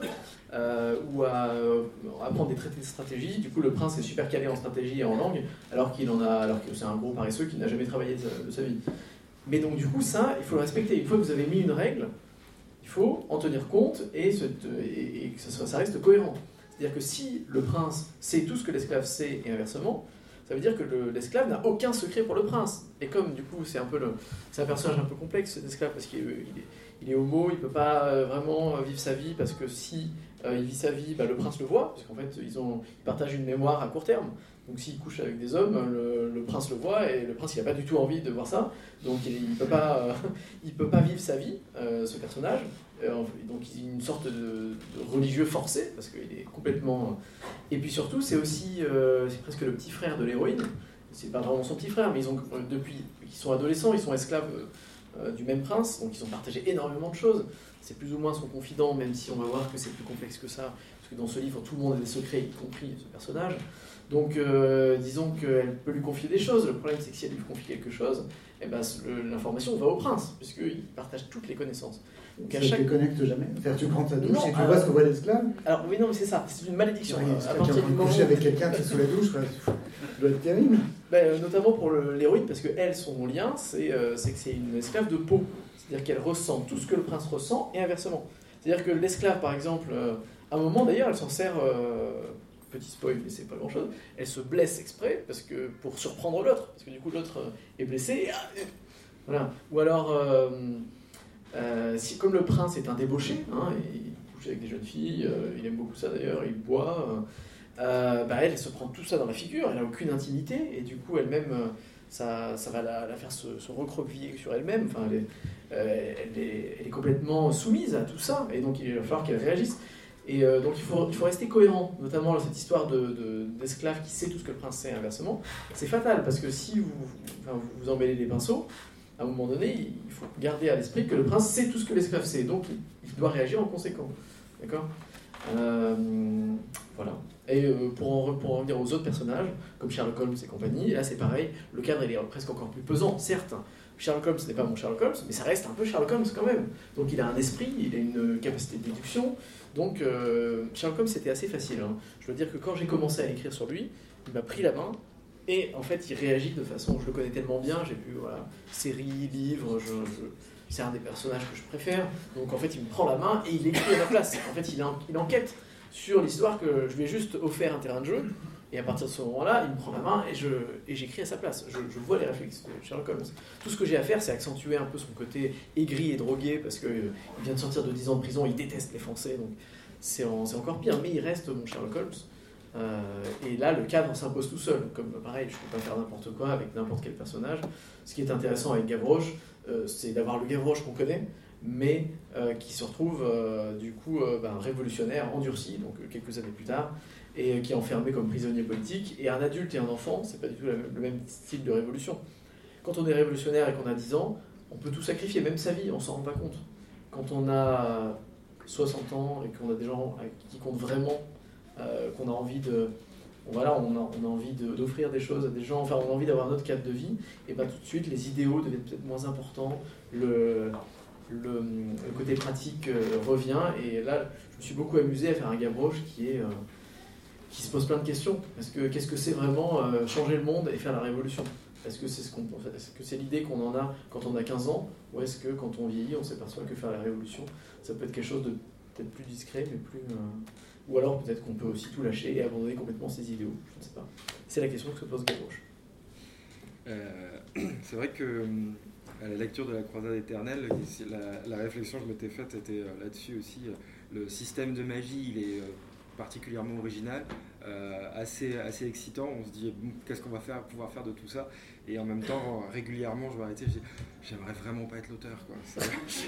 G: Euh, ou à euh, apprendre des traités de stratégie. Du coup, le prince est super calé en stratégie et en langue, alors qu'il en a, alors que c'est un gros paresseux qui n'a jamais travaillé de sa, de sa vie. Mais donc, du coup, ça, il faut le respecter. Une fois que vous avez mis une règle, il faut en tenir compte et, se, et, et que ça, ça reste cohérent. C'est-à-dire que si le prince sait tout ce que l'esclave sait et inversement, ça veut dire que le, l'esclave n'a aucun secret pour le prince. Et comme, du coup, c'est un peu le, c'est un personnage un peu complexe, cet esclave, parce qu'il est, il est, il est homo, il ne peut pas vraiment vivre sa vie, parce que si Euh, il vit sa vie, bah, le prince le voit, parce qu'en fait ils, ont, ils partagent une mémoire à court terme. Donc s'il couche avec des hommes, le, le prince le voit, et le prince il n'a pas du tout envie de voir ça. Donc il ne peut, euh, peut pas vivre sa vie, euh, ce personnage. Euh, donc il est une sorte de, de religieux forcé, parce qu'il est complètement... Et puis surtout, c'est aussi euh, c'est presque le petit frère de l'héroïne. C'est pas vraiment son petit frère, mais ils ont, euh, depuis qu'ils sont adolescents, ils sont esclaves euh, du même prince, donc ils ont partagé énormément de choses. C'est plus ou moins son confident, même si on va voir que c'est plus complexe que ça, parce que dans ce livre, tout le monde a des secrets, y compris ce personnage. Donc, euh, disons qu'elle peut lui confier des choses. Le problème, c'est que si elle lui confie quelque chose, eh ben, le, l'information va au prince, puisqu'il partage toutes les connaissances. Donc, à
E: ça
G: chaque...
E: ne te connecte jamais. C'est-à-dire, tu prends ta douche
G: non,
E: et tu
G: alors...
E: vois ce que voit l'esclave.
G: Alors, oui, non, mais c'est ça. C'est une malédiction.
E: Oui,
G: à partir du moment
E: coucher avec quelqu'un qui est sous la douche, ça doit être terrible.
G: Ben, notamment pour le, l'héroïne, parce que elle, son lien, c'est, euh, c'est que c'est une esclave de peau. C'est-à-dire qu'elle ressent tout ce que le prince ressent et inversement. C'est-à-dire que l'esclave, par exemple, euh, à un moment d'ailleurs, elle s'en sert, euh, petit spoil, mais c'est pas grand-chose, elle se blesse exprès parce que, pour surprendre l'autre, parce que du coup l'autre est blessé, et, ah, et, voilà. Ou alors, euh, euh, si, comme le prince est un débauché, hein, il couche avec des jeunes filles, euh, il aime beaucoup ça d'ailleurs, il boit, euh, bah elle, elle se prend tout ça dans la figure, elle n'a aucune intimité, et du coup elle-même... Euh, Ça, ça va la, la faire se, se recroqueviller sur elle-même. Enfin, elle, est, euh, elle, est, elle est complètement soumise à tout ça, et donc il va falloir qu'elle réagisse. Et euh, donc il faut, il faut rester cohérent, notamment dans cette histoire de, de, d'esclave qui sait tout ce que le prince sait inversement. C'est fatal, parce que si vous enfin, vous, vous emmêlez les pinceaux, à un moment donné, il faut garder à l'esprit que le prince sait tout ce que l'esclave sait, donc il, il doit réagir en conséquence. D'accord ? Euh, voilà. Et euh, pour, en, pour en revenir aux autres personnages, comme Sherlock Holmes et compagnie, là c'est pareil, le cadre il est presque encore plus pesant, certes. Sherlock Holmes n'est pas mon Sherlock Holmes, mais ça reste un peu Sherlock Holmes quand même. Donc il a un esprit, il a une capacité de déduction. Donc euh, Sherlock Holmes c'était assez facile. Hein. Je veux dire que quand j'ai commencé à écrire sur lui, il m'a pris la main et en fait il réagit de façon, je le connais tellement bien, j'ai vu voilà, séries, livres, je, je, c'est un des personnages que je préfère. Donc en fait il me prend la main et il écrit à ma place. En fait il, en, il enquête sur l'histoire que je lui ai juste offert un terrain de jeu, et à partir de ce moment-là, il me prend la main et, je, et j'écris à sa place. Je, je vois les réflexes de Sherlock Holmes. Tout ce que j'ai à faire, c'est accentuer un peu son côté aigri et drogué, parce qu'il euh, vient de sortir de dix ans de prison, il déteste les Français, donc c'est, en, c'est encore pire, mais il reste mon Sherlock Holmes. Euh, et là, le cadre s'impose tout seul. Comme pareil, je ne peux pas faire n'importe quoi avec n'importe quel personnage. Ce qui est intéressant avec Gavroche, euh, c'est d'avoir le Gavroche qu'on connaît, mais euh, qui se retrouve euh, du coup euh, ben, révolutionnaire, endurci, donc euh, quelques années plus tard, et euh, qui est enfermé comme prisonnier politique. Et un adulte et un enfant, c'est pas du tout la, le même style de révolution. Quand on est révolutionnaire et qu'on a dix ans, on peut tout sacrifier, même sa vie, on s'en rend pas compte. Quand on a soixante ans et qu'on a des gens qui comptent vraiment, euh, qu'on a envie de... Voilà, on a, on a envie de, d'offrir des choses à des gens, enfin on a envie d'avoir un autre cadre de vie, et bien tout de suite les idéaux deviennent peut-être moins importants, le, le, le côté pratique euh, revient, et là je me suis beaucoup amusé à faire un Gavroche qui, est, euh, qui se pose plein de questions. Parce que, qu'est-ce que c'est vraiment euh, changer le monde et faire la révolution ? Est-ce que c'est, ce qu'on, est-ce que c'est l'idée qu'on en a quand on a quinze ans, ou est-ce que quand on vieillit on s'aperçoit que faire la révolution ça peut être quelque chose de peut-être plus discret, mais plus... Euh, ou alors peut-être qu'on peut aussi tout lâcher et abandonner complètement ses idéaux, je ne sais pas. C'est la question que se pose Gavroche.
D: Euh, c'est vrai que à la lecture de la Croisade éternelle, la, la réflexion que je m'étais faite était là-dessus aussi. Le système de magie, il est particulièrement original, euh, assez, assez excitant. On se dit qu'est-ce qu'on va faire, pouvoir faire de tout ça, et en même temps régulièrement je vais arrêter, je dis j'aimerais vraiment pas être l'auteur, quoi. Ça,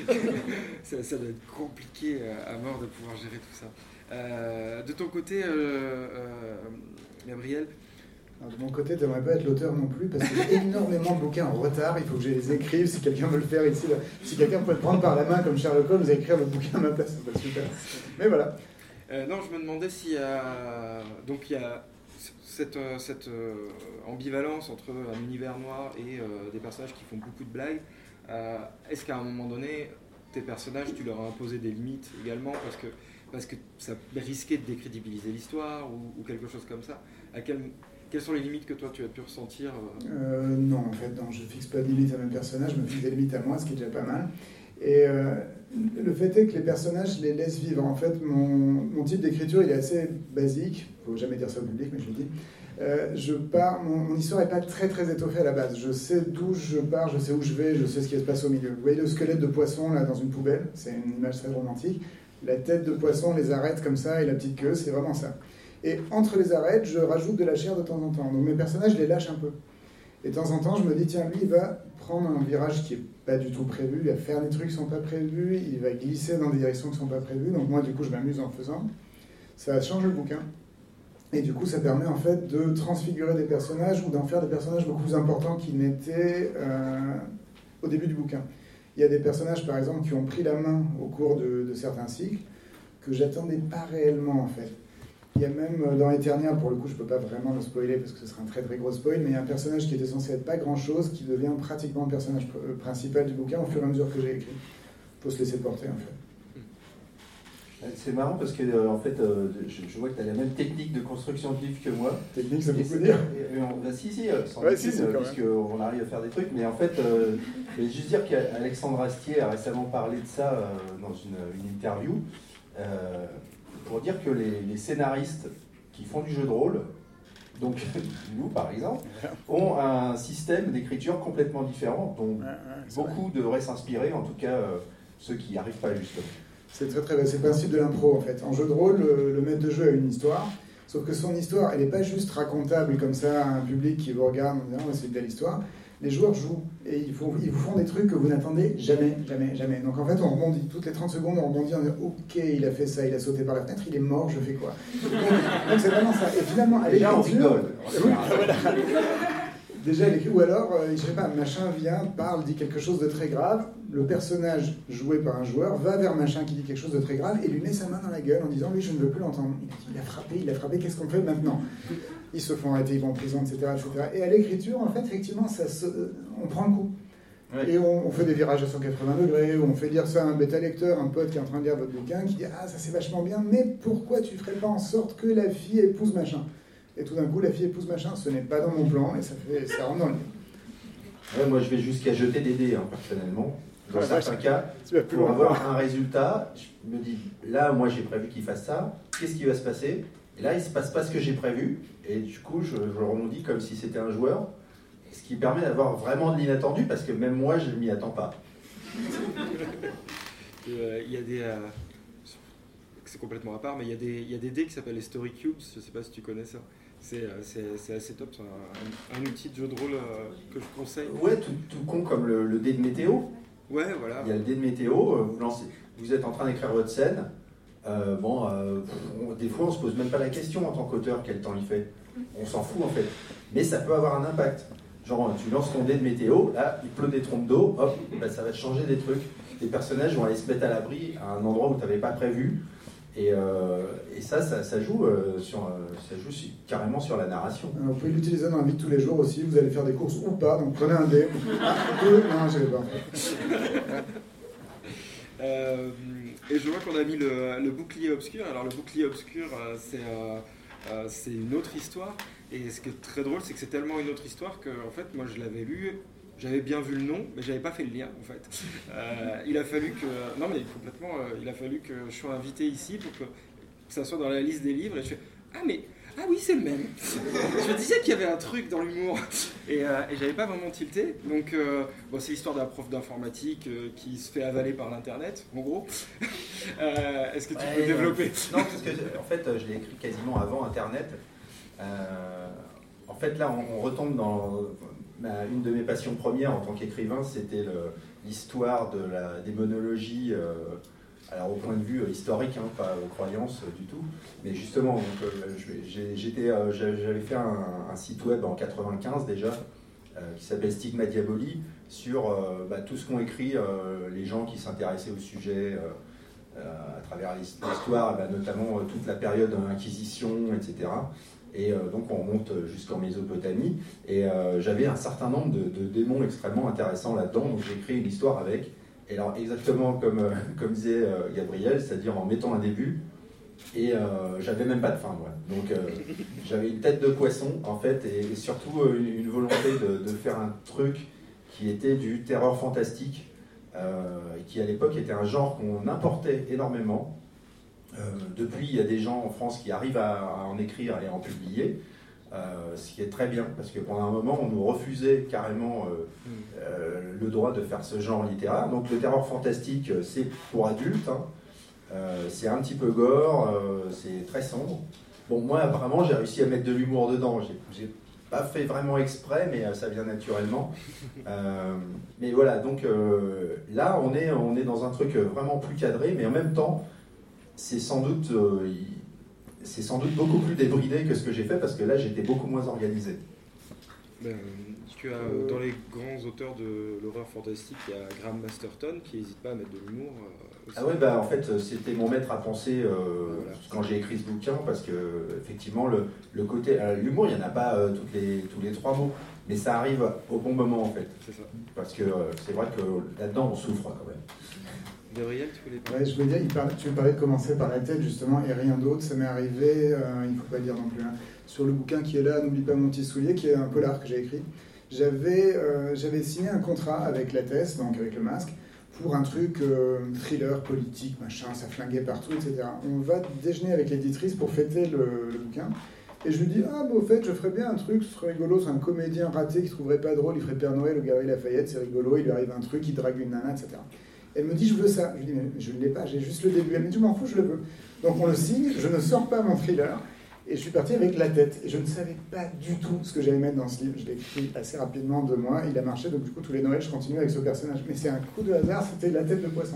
D: ça, ça doit être compliqué à mort de pouvoir gérer tout ça. Euh, de ton côté, euh, euh, Gabriel?
E: Alors, de mon côté, tu n'aimerais pas être l'auteur non plus, parce que j'ai énormément de bouquins en retard, il faut que je les écrive, si quelqu'un veut le faire ici, là. Si quelqu'un peut le prendre par la main comme Sherlock Holmes et écrire le bouquin à ma place, ça va être super. Mais voilà.
D: Euh, non, je me demandais s'il y a... Donc il y a cette, cette euh, ambivalence entre un univers noir et euh, des personnages qui font beaucoup de blagues. Euh, est-ce qu'à un moment donné, tes personnages, tu leur as imposé des limites également, parce que parce que ça risquait de décrédibiliser l'histoire ou, ou quelque chose comme ça. À quel, quelles sont les limites que toi tu as pu ressentir?
E: euh, Non, en fait, non, je ne fixe pas de limites à mes personnages, je me fixe des limites à moi, ce qui est déjà pas mal. Et euh, le fait est que les personnages, je les laisse vivre. En fait, mon, mon type d'écriture, il est assez basique. Il ne faut jamais dire ça au public, mais je le dis. Euh, je pars, mon, mon histoire n'est pas très très étoffée à la base. Je sais d'où je pars, je sais où je vais, je sais ce qui se passe au milieu. Vous voyez le squelette de poisson là dans une poubelle, c'est une image très romantique. La tête de poisson, les arêtes comme ça, et la petite queue, c'est vraiment ça. Et entre les arêtes, je rajoute de la chair de temps en temps. Donc mes personnages, je les lâche un peu. Et de temps en temps, je me dis, tiens, lui, il va prendre un virage qui n'est pas du tout prévu, il va faire des trucs qui ne sont pas prévus, il va glisser dans des directions qui ne sont pas prévues. Donc moi, du coup, je m'amuse en le faisant. Ça change le bouquin. Et du coup, ça permet en fait de transfigurer des personnages ou d'en faire des personnages beaucoup plus importants qu'ils n'étaient euh, au début du bouquin. Il y a des personnages, par exemple, qui ont pris la main au cours de, de certains cycles que j'attendais pas réellement, en fait. Il y a même dans Eternia, pour le coup, je peux pas vraiment le spoiler parce que ce serait un très très gros spoil, mais il y a un personnage qui était censé être pas grand-chose qui devient pratiquement le personnage pr- principal du bouquin au fur et à mesure que j'ai écrit. Il faut se laisser porter, en fait.
F: C'est marrant parce que euh, en fait, euh, je, je vois que tu as la même technique de construction de livre que moi.
E: Technique, ça veut
F: c'est
E: dire.
F: et, et on, bah, si, si, euh, sans
E: ouais,
F: doute,
E: si, si,
F: euh, puisqu'on arrive à faire des trucs. Mais en fait, euh, je vais juste dire qu'Alexandre Astier a récemment parlé de ça euh, dans une, une interview, euh, pour dire que les, les scénaristes qui font du jeu de rôle, donc nous par exemple, ont un système d'écriture complètement différent, dont ouais, ouais, beaucoup vrai. devraient s'inspirer, en tout cas euh, ceux qui n'y arrivent pas justement.
E: C'est très très c'est le principe de l'impro en fait. En jeu de rôle, le, le maître de jeu a une histoire, sauf que son histoire, elle n'est pas juste racontable comme ça à un public qui vous regarde en disant oh, c'est une belle histoire. Les joueurs jouent et ils, font, ils vous font des trucs que vous n'attendez jamais, jamais, jamais. Donc en fait, on rebondit. Toutes les trente secondes, on rebondit en disant ok, il a fait ça, il a sauté par la fenêtre, il est mort, je fais quoi? Donc, donc c'est vraiment ça. Et finalement, à l'écriture... Oui, voilà. Déjà, elle écrit, ou alors, euh, je sais pas, machin vient, parle, dit quelque chose de très grave, le personnage joué par un joueur va vers machin qui dit quelque chose de très grave et lui met sa main dans la gueule en disant « Oui, je ne veux plus l'entendre. » Il a dit « Il a frappé, il a frappé, qu'est-ce qu'on fait maintenant ?» Ils se font arrêter, ils vont en prison, et cetera et cetera. Et à l'écriture, en fait, effectivement, ça se, on prend le coup. Ouais. Et on, on fait des virages à cent quatre-vingts degrés, on fait dire ça à un bêta-lecteur, un pote qui est en train de lire votre bouquin, qui dit « Ah, ça c'est vachement bien, mais pourquoi tu ne ferais pas en sorte que la fille épouse machin ?» Et tout d'un coup, la fille épouse machin, ce n'est pas dans mon plan, et ça, fait, ça rentre dans le livre.
F: Ouais, moi, je vais jusqu'à jeter des dés, hein, personnellement. Dans ouais, certains ouais, cas, pour avoir un résultat, je me dis, là, moi, j'ai prévu qu'il fasse ça, qu'est-ce qui va se passer? Et là, il ne se passe pas ce que j'ai prévu, et du coup, je, je rebondis comme si c'était un joueur, ce qui permet d'avoir vraiment de l'inattendu, parce que même moi, je ne m'y attends pas.
D: Il euh, y a des... Euh, c'est complètement à part, mais il y, y a des dés qui s'appellent les Story Cubes, je ne sais pas si tu connais ça. C'est, c'est, c'est assez top, c'est un, un, un outil de jeu de rôle euh, que je conseille.
F: Ouais, tout, tout con comme le, le dé de météo.
D: Ouais, voilà.
F: Il y a le dé de météo, vous, lancez, vous êtes en train d'écrire votre scène. Euh, bon, euh, on, des fois, on se pose même pas la question en tant qu'auteur quel temps il fait. On s'en fout en fait. Mais ça peut avoir un impact. Genre, tu lances ton dé de météo, là, il pleut des trompes d'eau, hop, ben, ça va te changer des trucs. Les personnages vont aller se mettre à l'abri à un endroit où tu n'avais pas prévu. Et, euh, et ça, ça, ça joue, euh, sur, euh, ça joue sur, carrément sur la narration.
E: Alors, vous pouvez l'utiliser dans la vie de tous les jours aussi. Vous allez faire des courses ou pas, donc prenez un dé. Ah, deux, non, je l'ai pas.
D: euh, et je vois qu'on a mis le, le bouclier obscur. Alors, le bouclier obscur, euh, c'est, euh, euh, c'est une autre histoire. Et ce qui est très drôle, c'est que c'est tellement une autre histoire que, en fait, moi, je l'avais lu. J'avais bien vu le nom, mais j'avais pas fait le lien en fait. Euh, il a fallu que, non mais complètement, euh, il a fallu que je sois invité ici pour que ça soit dans la liste des livres. Et je fais ah mais ah oui c'est le même. Je me disais qu'il y avait un truc dans l'humour et, euh, et j'avais pas vraiment tilté. Donc euh, bon, c'est l'histoire d'un prof d'informatique euh, qui se fait avaler par l'internet, en gros. euh, est-ce que tu
F: ouais,
D: peux développer?
F: Non parce que en fait je l'ai écrit quasiment avant internet. Euh, en fait là on, on retombe dans une de mes passions premières en tant qu'écrivain, c'était le, l'histoire de la démonologie, euh, alors au point de vue historique, hein, pas aux croyances euh, du tout, mais justement, donc, euh, j'ai, j'étais, euh, j'avais fait un, un site web en quatre-vingt-quinze déjà, euh, qui s'appelle Stigma Diaboli, sur euh, bah, tout ce qu'ont écrit euh, les gens qui s'intéressaient au sujet euh, euh, à travers l'histoire, bah, notamment euh, toute la période Inquisition, et cetera. Et euh, donc on remonte jusqu'en Mésopotamie, et euh, j'avais un certain nombre de, de démons extrêmement intéressants là-dedans, donc j'ai créé une histoire avec, et alors exactement comme, euh, comme disait euh, Gabriel, c'est-à-dire en mettant un début, et euh, j'avais même pas de fin, moi. Donc euh, j'avais une tête de poisson en fait, et, et surtout euh, une, une volonté de, de faire un truc qui était du terreur fantastique, euh, et qui à l'époque était un genre qu'on importait énormément. Euh, depuis, il y a des gens en France qui arrivent à, à en écrire et à en publier, euh, ce qui est très bien, parce que pendant un moment, on nous refusait carrément euh, euh, le droit de faire ce genre littéraire. Donc le terreur fantastique, c'est pour adultes, hein. euh, c'est un petit peu gore, euh, c'est très sombre. Bon, moi, apparemment, j'ai réussi à mettre de l'humour dedans. J'ai, j'ai pas fait vraiment exprès, mais euh, ça vient naturellement. Euh, mais voilà, donc euh, là, on est, on est dans un truc vraiment plus cadré, mais en même temps, c'est sans doute, euh, c'est sans doute beaucoup plus débridé que ce que j'ai fait, parce que là, j'étais beaucoup moins organisé.
D: Ben, tu as euh, dans les grands auteurs de l'horreur fantastique, il y a Graham Masterton qui n'hésite pas à mettre de l'humour. Euh, aussi.
F: Ah ouais, bah en fait, c'était mon maître à penser euh,
D: voilà.
F: Quand j'ai écrit ce bouquin, parce que effectivement, le, le côté, euh, l'humour, il n'y en a pas euh, toutes les, tous les trois mots, mais ça arrive au bon moment en fait.
D: C'est ça.
F: Parce que euh, c'est vrai que là-dedans, on souffre quand même.
D: Gabriel, tu voulais parler?
E: Ouais, je voulais dire, il parlait, tu parlais de commencer par la tête justement et rien d'autre. Ça m'est arrivé, euh, il ne faut pas le dire non plus, hein, sur le bouquin qui est là, N'oublie pas mon petit soulier, qui est un polar que j'ai écrit. J'avais, euh, j'avais signé un contrat avec la Thèse, donc avec le masque, pour un truc euh, thriller politique, machin, ça flinguait partout, et cetera. On va déjeuner avec l'éditrice pour fêter le, le bouquin. Et je lui dis, ah, bah, au fait, je ferais bien un truc, ce serait rigolo, c'est un comédien raté qui trouverait pas drôle, il ferait Père Noël au Galerie Lafayette, c'est rigolo, il lui arrive un truc, il drague une nana, et cetera. Elle me dit, je veux ça. Je lui dis, mais je ne l'ai pas, j'ai juste le début. Elle me dit, je m'en fous, je le veux. Donc on le signe, je ne sors pas mon thriller, et je suis parti avec la tête. Et je ne savais pas du tout ce que j'allais mettre dans ce livre. Je l'ai écrit assez rapidement, deux mois, il a marché, donc du coup, tous les Noëls, je continue avec ce personnage. Mais c'est un coup de hasard, c'était la tête de poisson.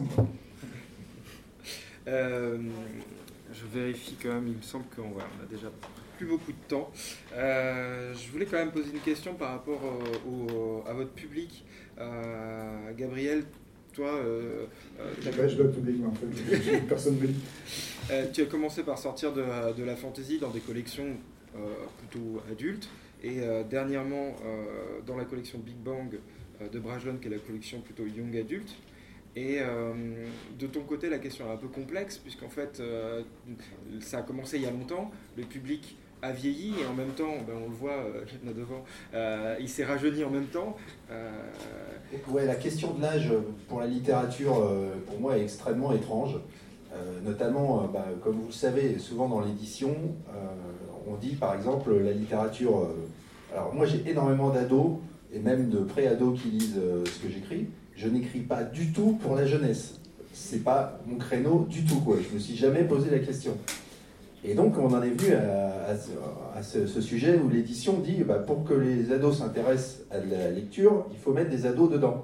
D: Euh, je vérifie quand même, il me semble qu'on voilà, on a déjà plus beaucoup de temps. Euh, je voulais quand même poser une question par rapport au, au, à votre public. Euh, Gabriel, toi... Euh, euh,
E: ouais, je dois le public, mais en fait, personne ne me dit.
D: Euh, tu as commencé par sortir de, de la fantasy dans des collections euh, plutôt adultes, et euh, dernièrement euh, dans la collection Big Bang euh, de Brajlon, qui est la collection plutôt young adulte. Et euh, de ton côté, la question est un peu complexe, puisqu'en fait, euh, ça a commencé il y a longtemps, le public a vieilli, et en même temps, ben, on le voit, euh, là devant, euh, il s'est rajeuni en même temps. Euh...
F: Ouais, la question de l'âge pour la littérature, euh, pour moi, est extrêmement étrange. Euh, notamment, euh, bah, comme vous le savez, souvent dans l'édition, euh, on dit par exemple la littérature... Euh, alors moi j'ai énormément d'ados, et même de pré-ados qui lisent euh, ce que j'écris. Je n'écris pas du tout pour la jeunesse. C'est pas mon créneau du tout, quoi. Je me suis jamais posé la question. Et donc on en est venu à, à, à ce, ce sujet où l'édition dit bah, pour que les ados s'intéressent à la lecture, il faut mettre des ados dedans.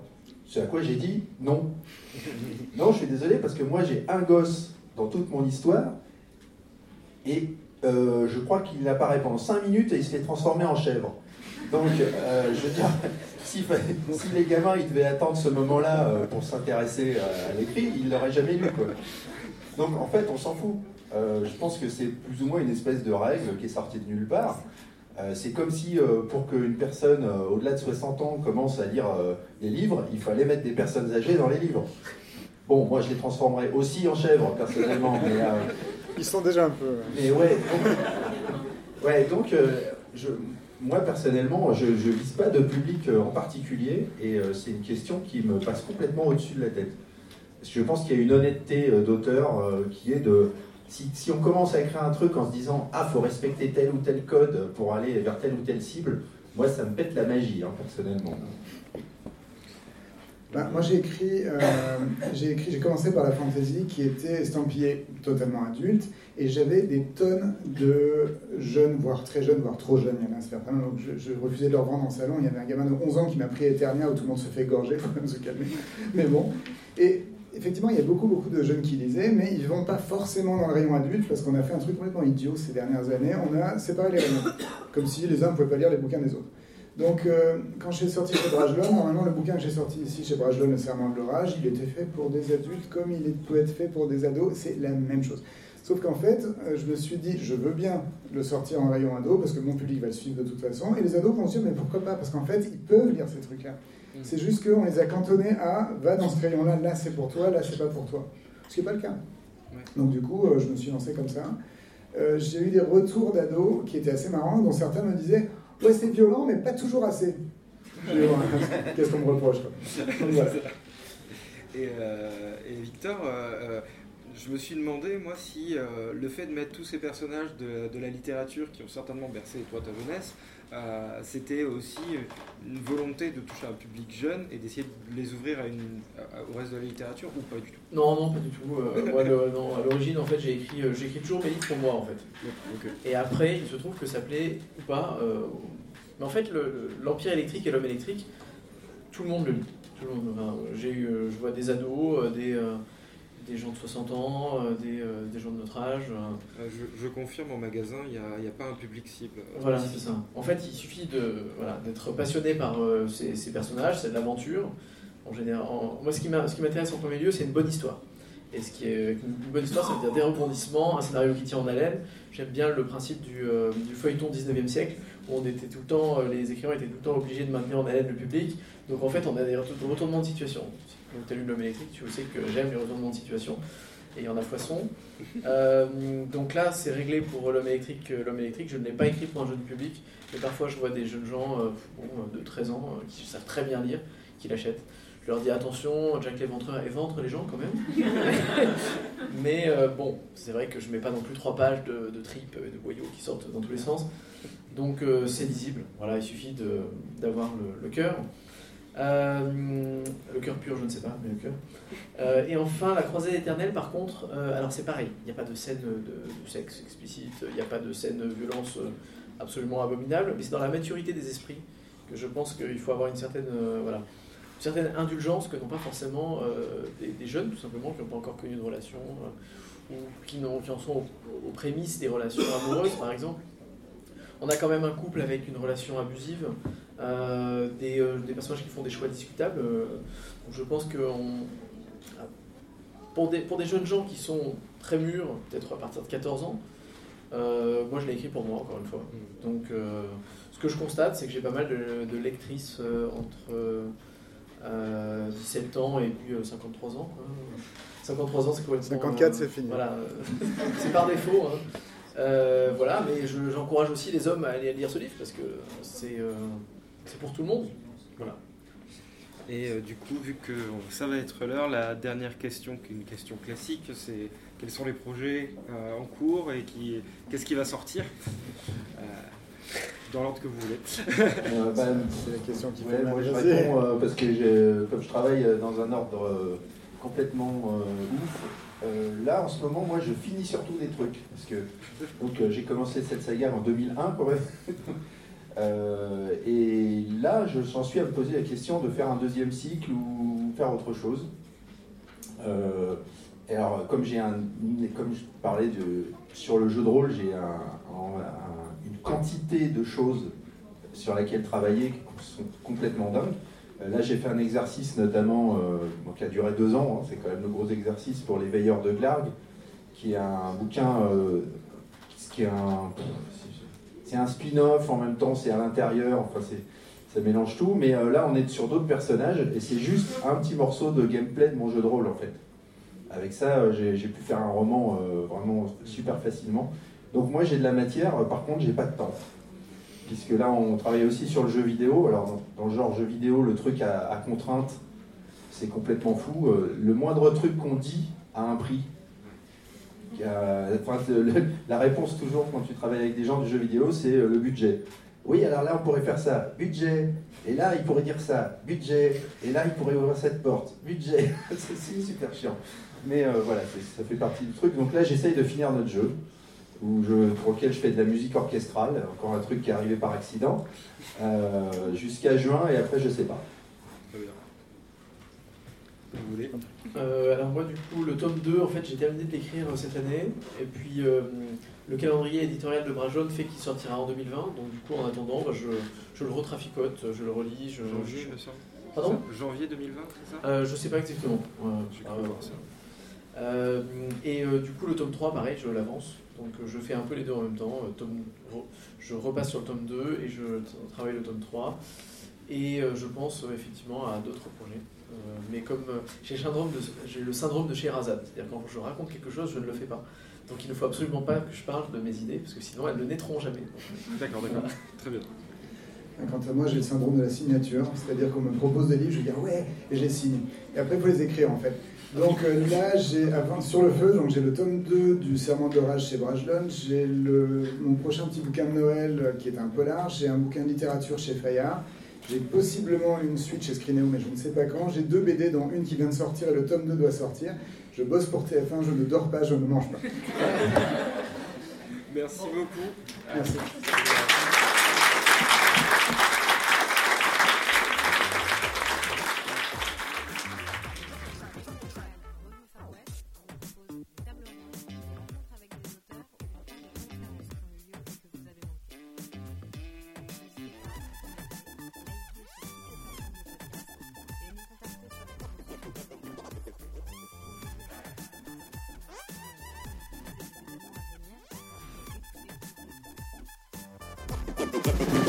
F: C'est à quoi j'ai dit non. Non, je suis désolé parce que moi j'ai un gosse dans toute mon histoire et euh, je crois qu'il apparaît pendant cinq minutes et il se fait transformer en chèvre. Donc, euh, je veux dire, si, si les gamins ils devaient attendre ce moment-là euh, pour s'intéresser à, à l'écrit, ils ne l'auraient jamais lu, quoi. Donc en fait, on s'en fout. Euh, je pense que c'est plus ou moins une espèce de règle qui est sortie de nulle part. Euh, c'est comme si euh, pour qu'une personne euh, au-delà de soixante ans commence à lire euh, des livres, il fallait mettre des personnes âgées dans les livres. Bon, moi je les transformerais aussi en chèvres, personnellement. Mais, euh,
E: ils sont déjà un peu...
F: Mais ouais, donc, ouais, donc euh, je, moi personnellement, je ne vise pas de public euh, en particulier, et euh, c'est une question qui me passe complètement au-dessus de la tête. Je pense qu'il y a une honnêteté euh, d'auteur euh, qui est de... Si, si on commence à écrire un truc en se disant « Ah, il faut respecter tel ou tel code pour aller vers telle ou telle cible », moi, ça me pète la magie, hein, personnellement.
E: Ben, moi, j'ai écrit, euh, j'ai écrit, j'ai commencé par la fantasy qui était estampillée totalement adulte, et j'avais des tonnes de jeunes, voire très jeunes, voire trop jeunes, il y en a un certain nombre, donc je, je refusais de leur vendre en salon. Il y avait un gamin de onze ans qui m'a pris Eternia où tout le monde se fait égorger, il faut même se calmer. Mais bon, et effectivement, il y a beaucoup, beaucoup de jeunes qui lisaient, mais ils ne vont pas forcément dans le rayon adulte, parce qu'on a fait un truc complètement idiot ces dernières années. On a séparé les rayons, comme si les uns ne pouvaient pas lire les bouquins des autres. Donc, euh, quand j'ai sorti chez Brajlon, normalement, le bouquin que j'ai sorti ici chez Brajlon, Le Serment de l'Orage, il était fait pour des adultes comme il peut être fait pour des ados. C'est la même chose. Sauf qu'en fait, euh, je me suis dit, je veux bien le sortir en rayon ado, parce que mon public va le suivre de toute façon. Et les ados vont se dire, mais pourquoi pas? Parce qu'en fait, ils peuvent lire ces trucs-là. C'est juste qu'on les a cantonnés à va dans ce rayon-là, là c'est pour toi, là c'est pas pour toi. Ce qui n'est pas le cas. Ouais. Donc du coup, euh, je me suis lancé comme ça. Euh, j'ai eu des retours d'ados qui étaient assez marrants, dont certains me disaient ouais, c'est violent, mais pas toujours assez. Qu'est-ce qu'on me reproche, quoi. Donc, voilà.
D: Et, euh, et Victor, euh, je me suis demandé, moi, si euh, le fait de mettre tous ces personnages de, de la littérature qui ont certainement bercé toi ta jeunesse, Euh, c'était aussi une volonté de toucher un public jeune et d'essayer de les ouvrir à une, à, au reste de la littérature, ou pas du tout?
G: Non, non, pas du tout. Euh, moi, le, non, à l'origine, en fait, j'ai écrit, euh, j'écris toujours mes livres pour moi, en fait.
D: Okay.
G: Et après, il se trouve que ça plaît ou pas. Euh, mais en fait, le, l'Empire électrique et l'homme électrique, tout le monde le lit. Tout le monde, enfin, j'ai eu, je vois des ados, des... Euh, des gens de soixante ans, euh, des, euh, des gens de notre âge. Euh.
D: Je, je confirme, en magasin, il n'y a, a pas un public cible.
G: Voilà, c'est ça. En fait, il suffit de, voilà, d'être passionné par euh, ces, ces personnages, c'est de l'aventure. En général, en, moi, ce qui, m'a, ce qui m'intéresse en premier lieu, c'est une bonne histoire. Et ce qui est une bonne histoire, ça veut dire des rebondissements, un scénario qui tient en haleine. J'aime bien le principe du, euh, du feuilleton dix-neuvième siècle, où on était tout le temps, euh, les écrivains étaient tout le temps obligés de maintenir en haleine le public. Donc en fait, on a des retournements de situation. Donc tu as lu l'homme électrique, tu sais que j'aime les retournements de situation, et il y en a foison. Euh, donc là, c'est réglé pour l'homme électrique. L'homme électrique, je ne l'ai pas écrit pour un jeune public, mais parfois je vois des jeunes gens euh, bon, de treize ans euh, qui savent très bien lire, qui l'achètent. Je leur dis attention, Jack l'Éventreur éventre les gens quand même. Mais euh, bon, c'est vrai que je ne mets pas non plus trois pages de, de tripes et de boyaux qui sortent dans tous les sens. Donc euh, c'est lisible, voilà, il suffit de, d'avoir le, le cœur. Euh, le cœur pur, je ne sais pas, mais le cœur. Euh, et enfin, la croisée éternelle, par contre, euh, alors c'est pareil, il n'y a pas de scène de, de sexe explicite, il n'y a pas de scène de violence absolument abominable, mais c'est dans la maturité des esprits que je pense qu'il faut avoir une certaine, euh, voilà, une certaine indulgence que n'ont pas forcément euh, des, des jeunes, tout simplement, qui n'ont pas encore connu de relation, euh, ou qui, n'ont, qui en sont aux, aux prémices des relations amoureuses, par exemple. On a quand même un couple avec une relation abusive, euh, des, euh, des personnages qui font des choix discutables. Euh, donc je pense que on, pour, des, pour des jeunes gens qui sont très mûrs, peut-être à partir de quatorze ans, euh, moi je l'ai écrit pour moi, encore une fois. Donc euh, ce que je constate, c'est que j'ai pas mal de, de lectrices euh, entre euh, dix-sept ans et puis euh, cinquante-trois ans. Quoi. cinquante-trois ans, c'est complètement...
E: cinquante-quatre,
G: euh,
E: c'est fini.
G: Voilà, c'est par défaut. Hein. Euh, voilà, mais je, j'encourage aussi les hommes à aller lire ce livre parce que c'est, euh, c'est pour tout le monde. Voilà.
D: Et euh, du coup, vu que ça va être l'heure, la dernière question, qui est une question classique, c'est quels sont les projets euh, en cours et qui, qu'est-ce qui va sortir euh, dans l'ordre que vous voulez.
F: euh, bah,
E: c'est la question qui
F: ouais,
E: fait
F: moi
E: mal.
F: je réponds euh, parce que j'ai, comme je travaille dans un ordre euh, complètement euh, ouf. Euh, là, en ce moment, moi, je finis surtout des trucs. Parce que donc, euh, j'ai commencé cette saga en deux mille un, quand même. Euh, et là, je j'en suis à me poser la question de faire un deuxième cycle ou faire autre chose. Euh, et alors, comme j'ai un, comme je parlais de, sur le jeu de rôle, j'ai un, un, une quantité de choses sur lesquelles travailler qui sont complètement dingues. Euh, là, j'ai fait un exercice notamment euh, bon, qui a duré deux ans. Hein, c'est quand même le gros exercice pour les Veilleurs de Glarg, qui est un bouquin, euh, qui est un, c'est un spin-off en même temps, c'est à l'intérieur. Enfin, c'est ça mélange tout, mais euh, là on est sur d'autres personnages et c'est juste un petit morceau de gameplay de mon jeu de rôle en fait. Avec ça, euh, j'ai, j'ai pu faire un roman euh, vraiment super facilement. Donc moi j'ai de la matière, euh, par contre j'ai pas de temps. Puisque là on travaille aussi sur le jeu vidéo. Alors dans, dans le genre jeu vidéo, le truc à, à contrainte, c'est complètement fou. Euh, le moindre truc qu'on dit a un prix. A, enfin, le, la réponse toujours quand tu travailles avec des gens du jeu vidéo, c'est euh, le budget. Oui, alors là, on pourrait faire ça, budget. Et là, il pourrait dire ça, budget. Et là, il pourrait ouvrir cette porte, budget. c'est, c'est super chiant. Mais euh, voilà, c'est, ça fait partie du truc. Donc là, j'essaye de finir notre jeu, où je, pour lequel je fais de la musique orchestrale, encore un truc qui est arrivé par accident, euh, jusqu'à juin, et après, je sais pas.
D: Très bien. Vous voulez
G: euh, Alors moi, du coup, le tome deux, en fait, j'ai terminé de l'écrire cette année. Et puis... Euh, le calendrier éditorial de Bras Jaune fait qu'il sortira en deux mille vingt, donc du coup en attendant, bah, je, je le retraficote, je le relis. Je,
D: Janvier,
G: je...
D: me semble.
G: Pardon ?
D: Janvier deux mille vingt, c'est ça ?
G: euh, Je sais pas exactement. Ouais,
D: J'ai
G: euh,
D: cru voir ça.
G: Euh, et euh, du coup le tome trois, pareil, je l'avance. Donc euh, je fais un peu les deux en même temps. Euh, tome, je repasse sur le tome deux et je t- travaille le tome trois. Et euh, je pense euh, effectivement à d'autres projets. Euh, mais comme euh, j'ai, le syndrome de, j'ai le syndrome de Scheherazade, c'est-à-dire quand je raconte quelque chose, je ne le fais pas. Donc il ne faut absolument pas que je parle de mes idées, parce que sinon elles ne naîtront jamais.
D: D'accord, d'accord. Très bien.
E: Quant à moi, j'ai le syndrome de la signature, c'est-à-dire qu'on me propose des livres, je vais dire ouais, et je les signe. Et après, il faut les écrire en fait. Donc euh, là, j'ai avant, sur le feu, donc j'ai le tome deux du Serment de rage chez Brajlon, j'ai le, mon prochain petit bouquin de Noël euh, qui est un polar, j'ai un bouquin de littérature chez Fayard, j'ai possiblement une suite chez Scrinéo, mais je ne sais pas quand, j'ai deux B D dont une qui vient de sortir et le tome deux doit sortir. Je bosse pour T F un, je ne dors pas, je ne mange pas.
D: Merci beaucoup.
E: Merci.
H: We'll be right back.